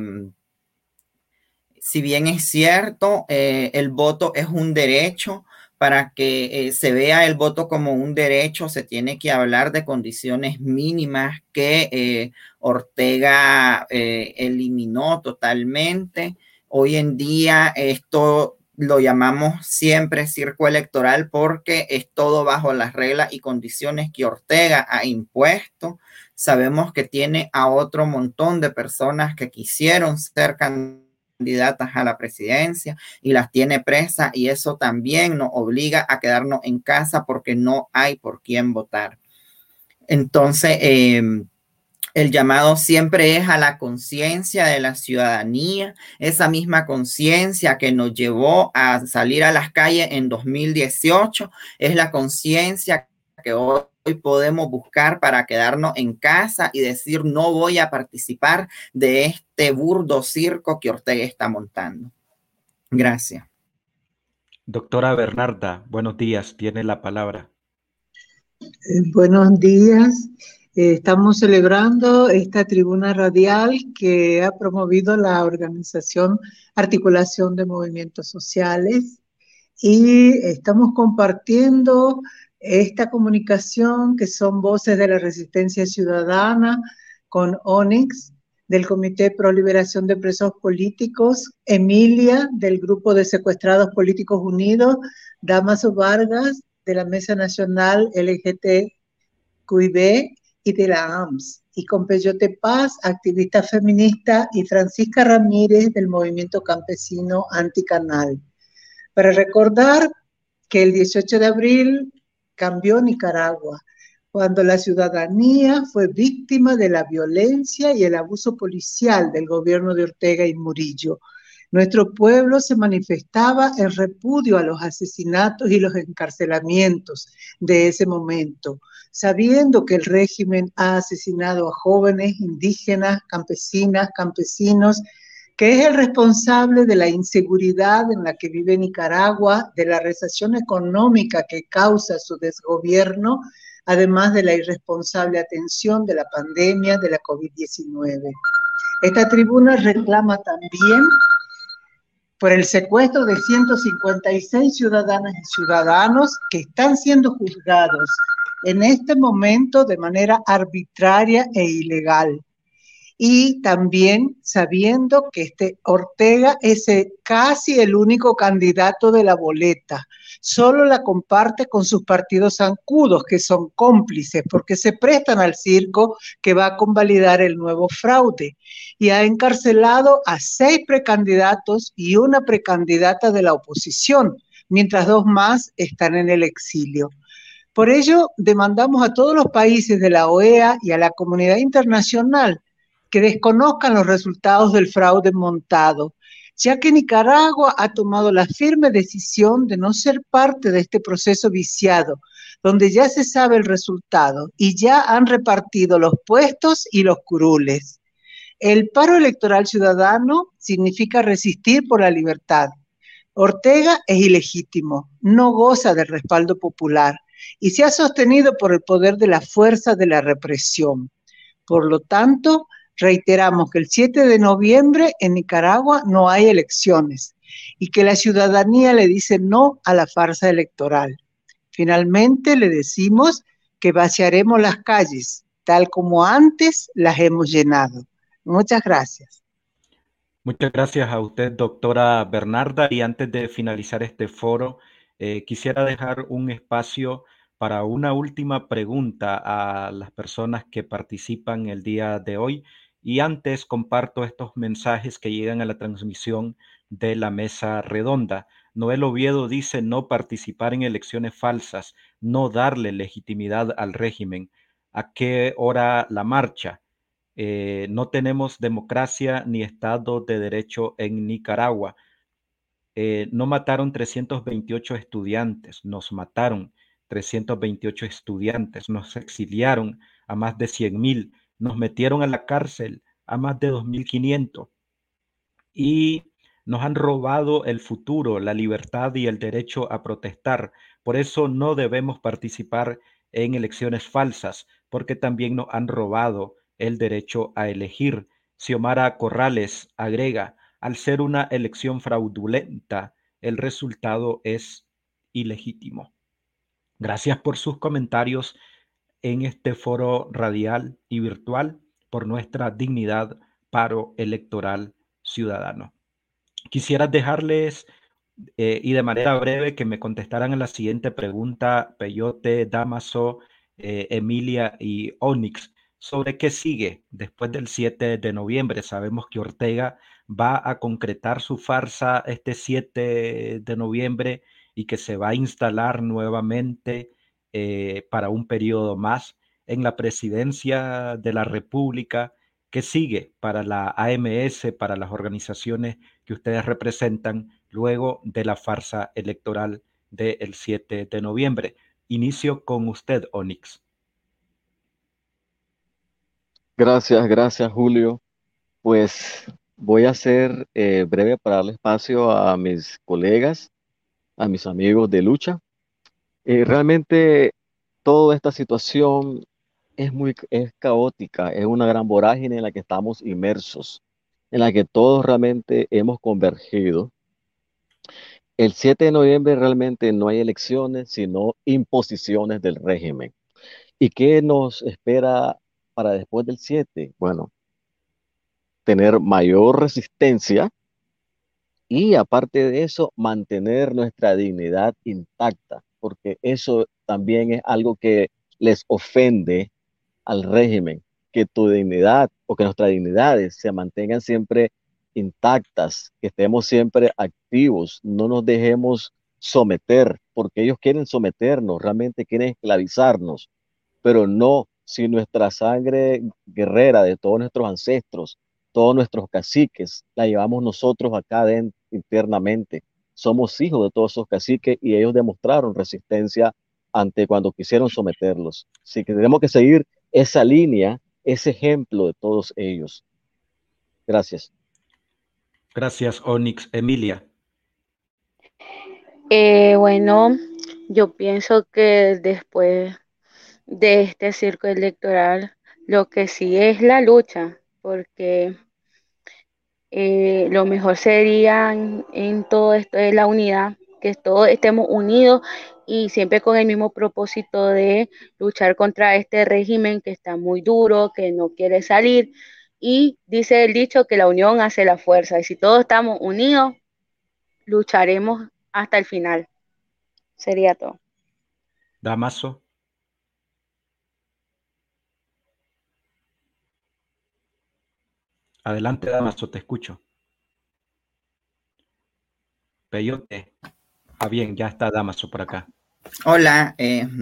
si bien es cierto, el voto es un derecho, para que se vea el voto como un derecho, se tiene que hablar de condiciones mínimas que Ortega eliminó totalmente. Hoy en día esto lo llamamos siempre circo electoral porque es todo bajo las reglas y condiciones que Ortega ha impuesto. Sabemos que tiene a otro montón de personas que quisieron ser candidatas a la presidencia y las tiene presas, y eso también nos obliga a quedarnos en casa porque no hay por quién votar. Entonces, el llamado siempre es a la conciencia de la ciudadanía, esa misma conciencia que nos llevó a salir a las calles en 2018, es la conciencia que hoy podemos buscar para quedarnos en casa y decir no voy a participar de este burdo circo que Ortega está montando. Gracias. Doctora Bernarda, buenos días, tiene la palabra. Buenos días. Estamos celebrando esta tribuna radial que ha promovido la organización Articulación de Movimientos Sociales, y estamos compartiendo esta comunicación que son voces de la resistencia ciudadana con Onyx, del Comité Pro Liberación de Presos Políticos, Emilia, del Grupo de Secuestrados Políticos Unidos, Damaso Vargas, de la Mesa Nacional LGTQIB y de la AMS, y con Peyote Paz, activista feminista, y Francisca Ramírez del Movimiento Campesino Anticanal, para recordar que el 18 de abril cambió Nicaragua, cuando la ciudadanía fue víctima de la violencia y el abuso policial del gobierno de Ortega y Murillo. Nuestro pueblo se manifestaba en repudio a los asesinatos y los encarcelamientos de ese momento, sabiendo que el régimen ha asesinado a jóvenes, indígenas, campesinas, campesinos, que es el responsable de la inseguridad en la que vive Nicaragua, de la recesión económica que causa su desgobierno, además de la irresponsable atención de la pandemia de la COVID-19. Esta tribuna reclama también por el secuestro de 156 ciudadanas y ciudadanos que están siendo juzgados en este momento de manera arbitraria e ilegal. Y también sabiendo que Ortega es casi el único candidato de la boleta, solo la comparte con sus partidos zancudos, que son cómplices, porque se prestan al circo que va a convalidar el nuevo fraude, y ha encarcelado a 6 precandidatos y una precandidata de la oposición, mientras 2 más están en el exilio. Por ello, demandamos a todos los países de la OEA y a la comunidad internacional que desconozcan los resultados del fraude montado, ya que Nicaragua ha tomado la firme decisión de no ser parte de este proceso viciado, donde ya se sabe el resultado y ya han repartido los puestos y los curules. El paro electoral ciudadano significa resistir por la libertad. Ortega es ilegítimo, no goza del respaldo popular y se ha sostenido por el poder de la fuerza de la represión. Por lo tanto, reiteramos que el 7 de noviembre en Nicaragua no hay elecciones y que la ciudadanía le dice no a la farsa electoral. Finalmente, le decimos que vaciaremos las calles, tal como antes las hemos llenado. Muchas gracias. Muchas gracias a usted, doctora Bernarda. Y antes de finalizar este foro, quisiera dejar un espacio para una última pregunta a las personas que participan el día de hoy. Y antes comparto estos mensajes que llegan a la transmisión de la mesa redonda. Noel Oviedo dice: no participar en elecciones falsas, no darle legitimidad al régimen. ¿A qué hora la marcha? No tenemos democracia ni Estado de Derecho en Nicaragua. No mataron 328 estudiantes, nos mataron 328 estudiantes, nos exiliaron a más de 100,000 nos metieron a la cárcel a más de 2.500 y nos han robado el futuro, la libertad y el derecho a protestar. Por eso no debemos participar en elecciones falsas, porque también nos han robado el derecho a elegir. Xiomara Corrales agrega, al ser una elección fraudulenta, el resultado es ilegítimo. Gracias por sus comentarios en este foro radial y virtual por nuestra dignidad paro electoral ciudadano. Quisiera dejarles y de manera breve que me contestaran a la siguiente pregunta, Peyote, Damaso, Emilia y Onyx, sobre qué sigue después del 7 de noviembre. Sabemos que Ortega va a concretar su farsa este 7 de noviembre y que se va a instalar nuevamente para un periodo más en la presidencia de la República. ¿Qué sigue para la AMS, para las organizaciones que ustedes representan luego de la farsa electoral del 7 de noviembre? Inicio con usted, Onyx. Gracias, Julio. Pues voy a ser breve para darle espacio a mis colegas, a mis amigos de lucha. Realmente toda esta situación es caótica, es una gran vorágine en la que estamos inmersos, en la que todos realmente hemos convergido. El 7 de noviembre realmente no hay elecciones, sino imposiciones del régimen. ¿Y qué nos espera para después del 7? Bueno, tener mayor resistencia y aparte de eso, mantener nuestra dignidad intacta, porque eso también es algo que les ofende al régimen, que tu dignidad o que nuestras dignidades se mantengan siempre intactas, que estemos siempre activos, no nos dejemos someter, porque ellos quieren someternos, realmente quieren esclavizarnos, pero no si nuestra sangre guerrera de todos nuestros ancestros, todos nuestros caciques, la llevamos nosotros acá internamente. Somos hijos de todos esos caciques y ellos demostraron resistencia ante cuando quisieron someterlos. Así que tenemos que seguir esa línea, ese ejemplo de todos ellos. Gracias. Gracias, Onyx. Emilia. Bueno, yo pienso que después de este circo electoral, lo que sí es la lucha, porque lo mejor sería en todo esto es la unidad, que todos estemos unidos y siempre con el mismo propósito de luchar contra este régimen que está muy duro, que no quiere salir. Y dice el dicho que la unión hace la fuerza. Y si todos estamos unidos, lucharemos hasta el final. Sería todo. Damaso. Adelante, Damaso, te escucho. Peyote. Bien, ya está Damaso por acá. Hola,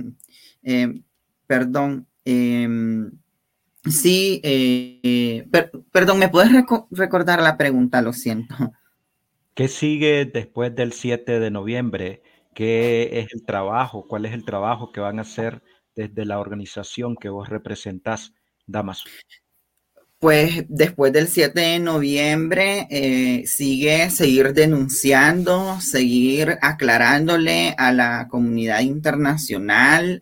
perdón. Sí, perdón, ¿me puedes recordar la pregunta? Lo siento. ¿Qué sigue después del 7 de noviembre? ¿Qué es el trabajo? ¿Cuál es el trabajo que van a hacer desde la organización que vos representás, Damaso? Pues después del 7 de noviembre seguir denunciando, seguir aclarándole a la comunidad internacional,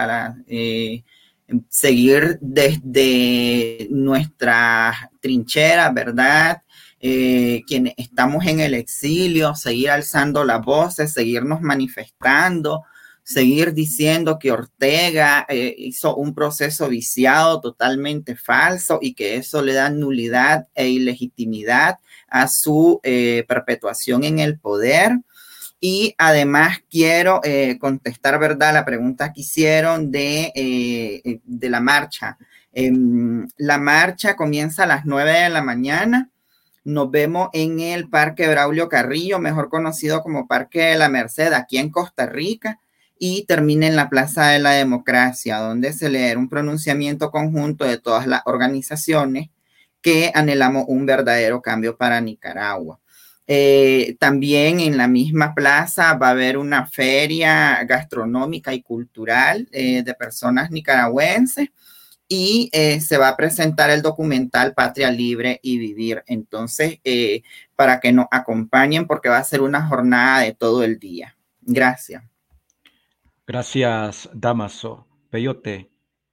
seguir desde nuestra trinchera, ¿verdad? Quienes estamos en el exilio, seguir alzando las voces, seguirnos manifestando, seguir diciendo que Ortega hizo un proceso viciado, totalmente falso, y que eso le da nulidad e ilegitimidad a su perpetuación en el poder. Y además quiero contestar, ¿verdad?, la pregunta que hicieron de la marcha. La marcha comienza a las 9 de la mañana. Nos vemos en el Parque Braulio Carrillo, mejor conocido como Parque de la Merced, aquí en Costa Rica, y termina en la Plaza de la Democracia, donde se leerá un pronunciamiento conjunto de todas las organizaciones que anhelamos un verdadero cambio para Nicaragua. También en la misma plaza va a haber una feria gastronómica y cultural de personas nicaragüenses, y se va a presentar el documental Patria Libre y Vivir. Entonces, para que nos acompañen, porque va a ser una jornada de todo el día. Gracias. Gracias, Damaso. Peyote.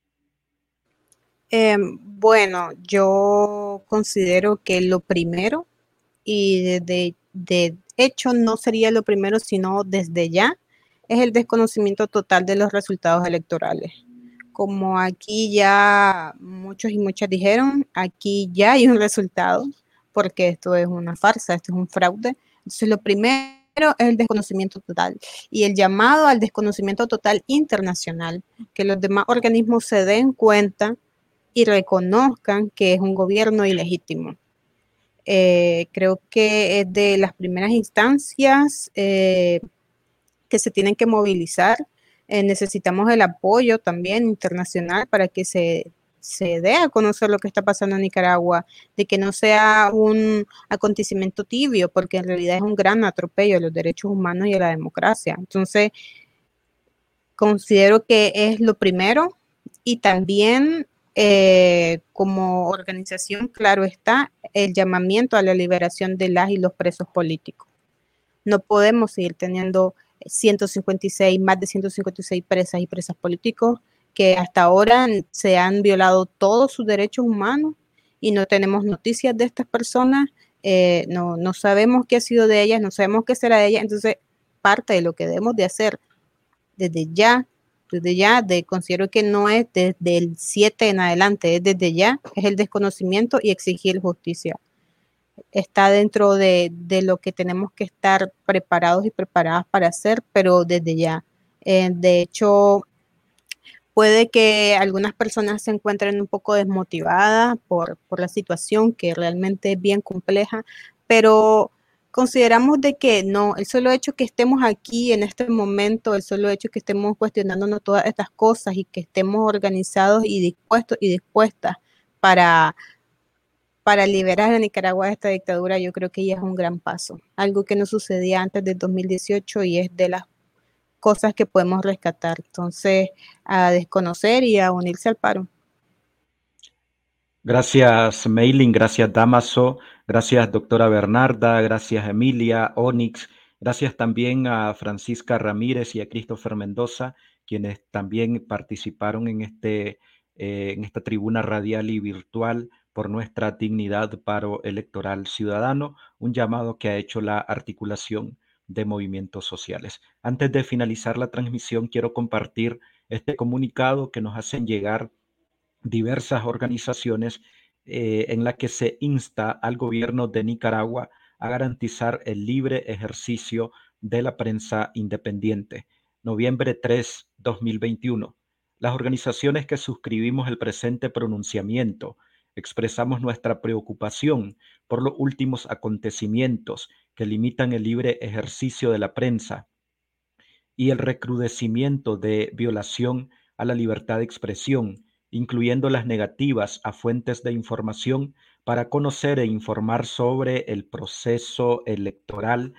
Bueno, yo considero que lo primero, y de hecho no sería lo primero, sino desde ya, es el desconocimiento total de los resultados electorales. Como aquí ya muchos y muchas dijeron, aquí ya hay un resultado, porque esto es una farsa, esto es un fraude. Entonces, lo primero es el desconocimiento total y el llamado al desconocimiento total internacional, que los demás organismos se den cuenta y reconozcan que es un gobierno ilegítimo. Creo que es de las primeras instancias que se tienen que movilizar. Necesitamos el apoyo también internacional para que se dé a conocer lo que está pasando en Nicaragua, de que no sea un acontecimiento tibio, porque en realidad es un gran atropello a los derechos humanos y a la democracia. Entonces, considero que es lo primero, y también como organización, claro está, el llamamiento a la liberación de las y los presos políticos. No podemos seguir teniendo 156, más de 156 presas y presas políticos que hasta ahora se han violado todos sus derechos humanos y no tenemos noticias de estas personas, no sabemos qué ha sido de ellas, no sabemos qué será de ellas. Entonces, parte de lo que debemos de hacer desde ya, considero que no es desde el 7 en adelante, es desde ya, es el desconocimiento y exigir justicia. Está dentro de lo que tenemos que estar preparados y preparadas para hacer, pero desde ya. De hecho, puede que algunas personas se encuentren un poco desmotivadas por la situación, que realmente es bien compleja, pero consideramos de que no, el solo hecho que estemos aquí en este momento, el solo hecho que estemos cuestionándonos todas estas cosas y que estemos organizados y dispuestos y dispuestas para liberar a Nicaragua de esta dictadura, yo creo que ya es un gran paso. Algo que no sucedía antes del 2018 y es de las cosas que podemos rescatar. Entonces, a desconocer y a unirse al paro. Gracias, Mailing, gracias, Damaso, gracias, doctora Bernarda, gracias, Emilia, Onyx, gracias también a Francisca Ramírez y a Christopher Mendoza, quienes también participaron en esta tribuna radial y virtual por nuestra dignidad paro electoral ciudadano, un llamado que ha hecho la articulación de movimientos sociales. Antes de finalizar la transmisión, quiero compartir este comunicado que nos hacen llegar diversas organizaciones en la que se insta al gobierno de Nicaragua a garantizar el libre ejercicio de la prensa independiente. Noviembre 3, 2021. Las organizaciones que suscribimos el presente pronunciamiento expresamos nuestra preocupación por los últimos acontecimientos que limitan el libre ejercicio de la prensa y el recrudecimiento de violación a la libertad de expresión, incluyendo las negativas a fuentes de información para conocer e informar sobre el proceso electoral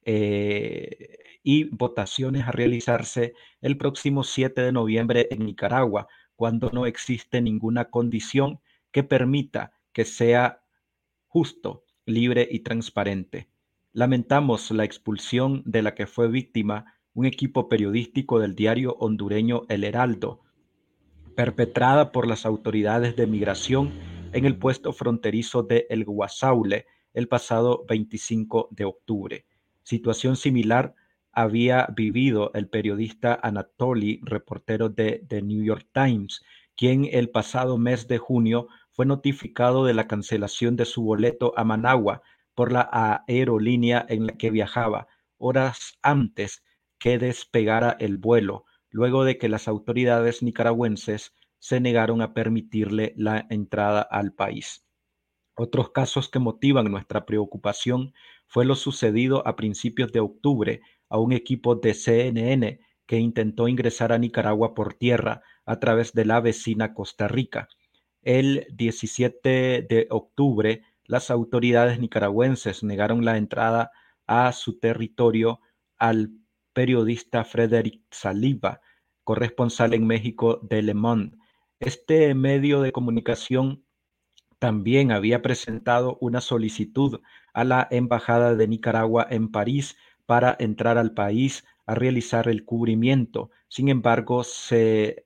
y votaciones a realizarse el próximo 7 de noviembre en Nicaragua, cuando no existe ninguna condición que permita que sea justo, libre y transparente. Lamentamos la expulsión de la que fue víctima un equipo periodístico del diario hondureño El Heraldo, perpetrada por las autoridades de migración en el puesto fronterizo de El Guasaule el pasado 25 de octubre. Situación similar había vivido el periodista Anatoly, reportero de The New York Times, quien el pasado mes de junio fue notificado de la cancelación de su boleto a Managua por la aerolínea en la que viajaba horas antes que despegara el vuelo, luego de que las autoridades nicaragüenses se negaron a permitirle la entrada al país. Otros casos que motivan nuestra preocupación fue lo sucedido a principios de octubre a un equipo de CNN que intentó ingresar a Nicaragua por tierra a través de la vecina Costa Rica. El 17 de octubre, las autoridades nicaragüenses negaron la entrada a su territorio al periodista Frederick Saliba, corresponsal en México de Le Monde. Este medio de comunicación también había presentado una solicitud a la Embajada de Nicaragua en París para entrar al país a realizar el cubrimiento. Sin embargo, se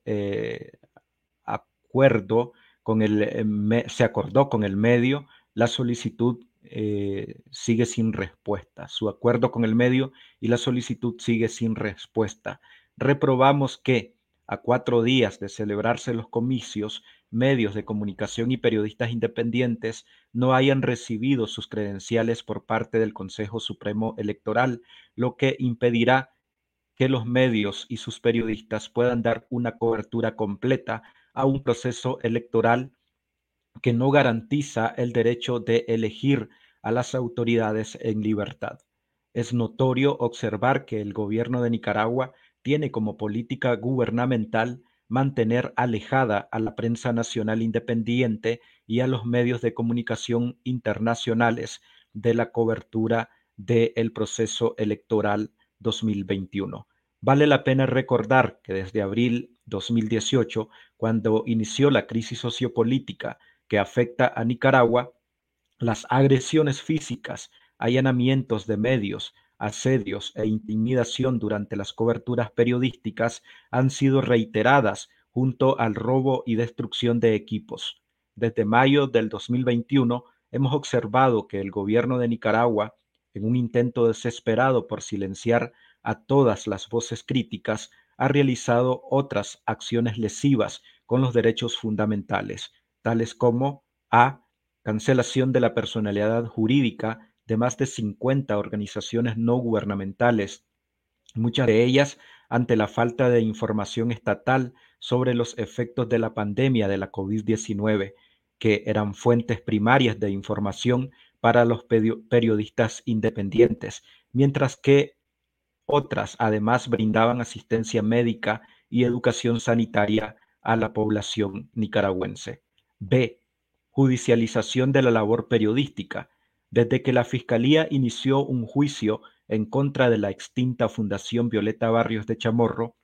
acordó con el medio, la solicitud sigue sin respuesta. Su acuerdo con el medio y la solicitud sigue sin respuesta. Reprobamos que a 4 días de celebrarse los comicios, medios de comunicación y periodistas independientes no hayan recibido sus credenciales por parte del Consejo Supremo Electoral, lo que impedirá que los medios y sus periodistas puedan dar una cobertura completa a un proceso electoral que no garantiza el derecho de elegir a las autoridades en libertad. Es notorio observar que el gobierno de Nicaragua tiene como política gubernamental mantener alejada a la prensa nacional independiente y a los medios de comunicación internacionales de la cobertura del proceso electoral 2021. Vale la pena recordar que desde abril 2018, cuando inició la crisis sociopolítica que afecta a Nicaragua, las agresiones físicas, allanamientos de medios, asedios e intimidación durante las coberturas periodísticas han sido reiteradas junto al robo y destrucción de equipos. Desde mayo del 2021 hemos observado que el gobierno de Nicaragua, en un intento desesperado por silenciar a todas las voces críticas, ha realizado otras acciones lesivas con los derechos fundamentales, tales como a cancelación de la personalidad jurídica de más de 50 organizaciones no gubernamentales, muchas de ellas ante la falta de información estatal sobre los efectos de la pandemia de la COVID-19, que eran fuentes primarias de información para los periodistas independientes, mientras que otras además brindaban asistencia médica y educación sanitaria a la población nicaragüense. B. Judicialización de la labor periodística. Desde que la Fiscalía inició un juicio en contra de la extinta Fundación Violeta Barrios de Chamorro,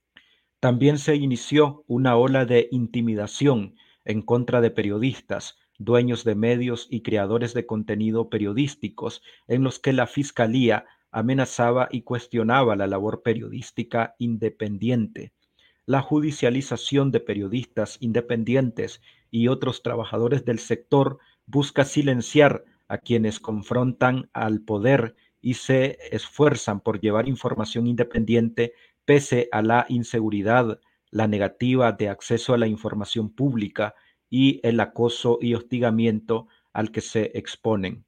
también se inició una ola de intimidación en contra de periodistas, dueños de medios y creadores de contenido periodísticos, en los que la Fiscalía amenazaba y cuestionaba la labor periodística independiente. La judicialización de periodistas independientes y otros trabajadores del sector busca silenciar a quienes confrontan al poder y se esfuerzan por llevar información independiente pese a la inseguridad, la negativa de acceso a la información pública y el acoso y hostigamiento al que se exponen.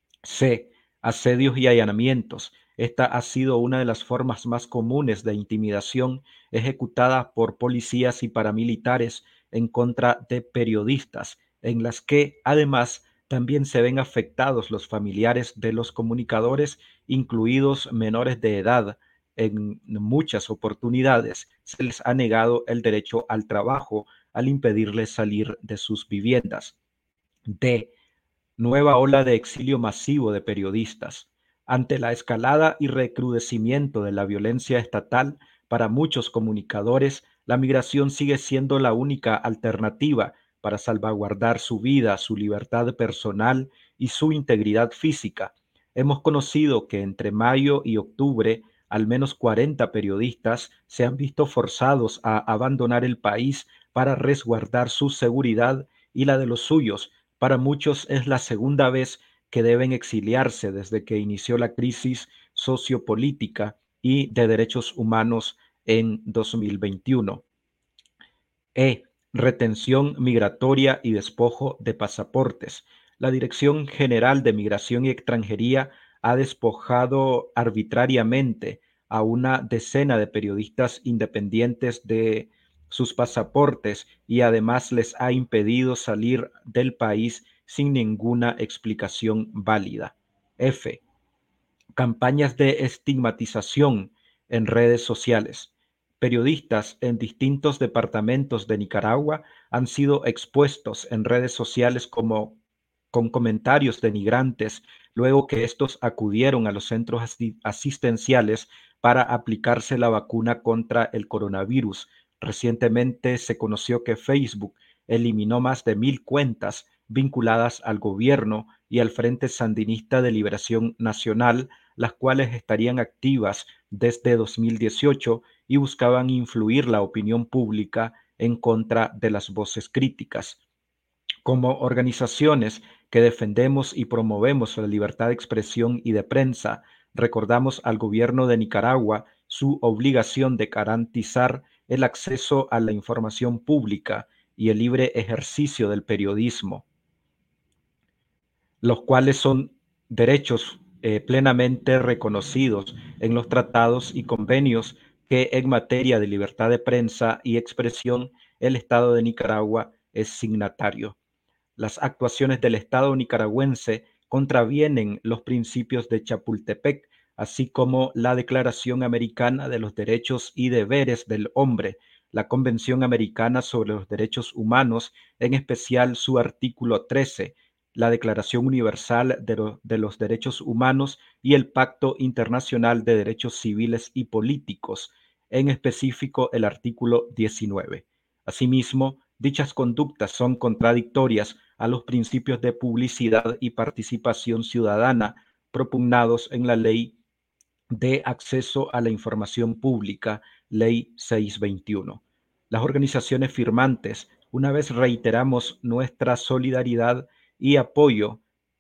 C. Asedios y allanamientos. Esta ha sido una de las formas más comunes de intimidación ejecutada por policías y paramilitares en contra de periodistas, en las que además también se ven afectados los familiares de los comunicadores, incluidos menores de edad. En muchas oportunidades se les ha negado el derecho al trabajo al impedirles salir de sus viviendas. D. Nueva ola de exilio masivo de periodistas. Ante la escalada y recrudecimiento de la violencia estatal, para muchos comunicadores, la migración sigue siendo la única alternativa para salvaguardar su vida, su libertad personal y su integridad física. Hemos conocido que entre mayo y octubre, al menos 40 periodistas se han visto forzados a abandonar el país para resguardar su seguridad y la de los suyos. Para muchos es la segunda vez que deben exiliarse desde que inició la crisis sociopolítica y de derechos humanos en 2021. Retención migratoria y despojo de pasaportes. La Dirección General de Migración y Extranjería ha despojado arbitrariamente a una decena de periodistas independientes de sus pasaportes y además les ha impedido salir del país sin ninguna explicación válida. F. Campañas de estigmatización en redes sociales. Periodistas en distintos departamentos de Nicaragua han sido expuestos en redes sociales con comentarios denigrantes luego que estos acudieron a los centros asistenciales para aplicarse la vacuna contra el coronavirus, Recientemente se conoció que Facebook eliminó más de 1,000 cuentas vinculadas al gobierno y al Frente Sandinista de Liberación Nacional, las cuales estarían activas desde 2018 y buscaban influir la opinión pública en contra de las voces críticas. Como organizaciones que defendemos y promovemos la libertad de expresión y de prensa, recordamos al gobierno de Nicaragua su obligación de garantizar el acceso a la información pública y el libre ejercicio del periodismo, los cuales son derechos plenamente reconocidos en los tratados y convenios que en materia de libertad de prensa y expresión el Estado de Nicaragua es signatario. Las actuaciones del Estado nicaragüense contravienen los principios de Chapultepec, así como la Declaración Americana de los Derechos y Deberes del Hombre, la Convención Americana sobre los Derechos Humanos, en especial su artículo 13, la Declaración Universal de los Derechos Humanos y el Pacto Internacional de Derechos Civiles y Políticos, en específico el artículo 19. Asimismo, dichas conductas son contradictorias a los principios de publicidad y participación ciudadana propugnados en la Ley de Acceso a la Información Pública, Ley 621. Las organizaciones firmantes, una vez reiteramos nuestra solidaridad y apoyo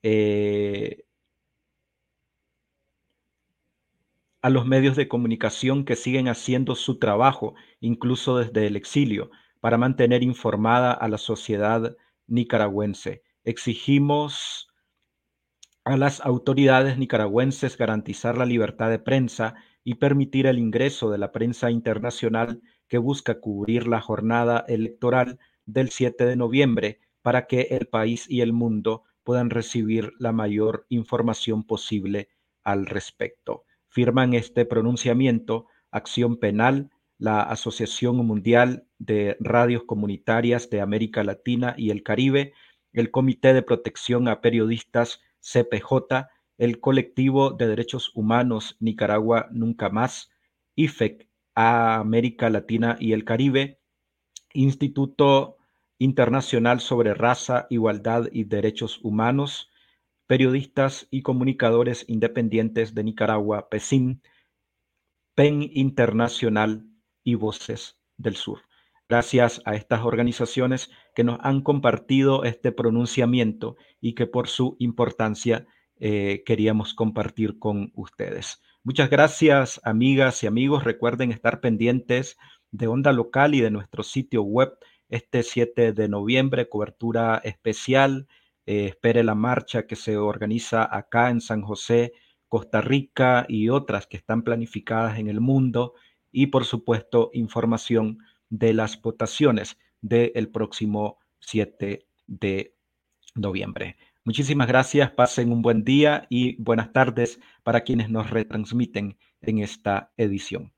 a los medios de comunicación que siguen haciendo su trabajo, incluso desde el exilio, para mantener informada a la sociedad nicaragüense. Exigimos a las autoridades nicaragüenses garantizar la libertad de prensa y permitir el ingreso de la prensa internacional que busca cubrir la jornada electoral del 7 de noviembre para que el país y el mundo puedan recibir la mayor información posible al respecto. Firman este pronunciamiento Acción Penal, la Asociación Mundial de Radios Comunitarias de América Latina y el Caribe, el Comité de Protección a Periodistas CPJ, el Colectivo de Derechos Humanos Nicaragua Nunca Más, IFEC a América Latina y el Caribe, Instituto Internacional sobre Raza, Igualdad y Derechos Humanos, Periodistas y Comunicadores Independientes de Nicaragua, PECIN, PEN Internacional y Voces del Sur. Gracias a estas organizaciones que nos han compartido este pronunciamiento y que por su importancia queríamos compartir con ustedes. Muchas gracias, amigas y amigos. Recuerden estar pendientes de Onda Local y de nuestro sitio web este 7 de noviembre, cobertura especial. Espere la marcha que se organiza acá en San José, Costa Rica y otras que están planificadas en el mundo. Y por supuesto, información de las votaciones del próximo 7 de noviembre. Muchísimas gracias, pasen un buen día y buenas tardes para quienes nos retransmiten en esta edición.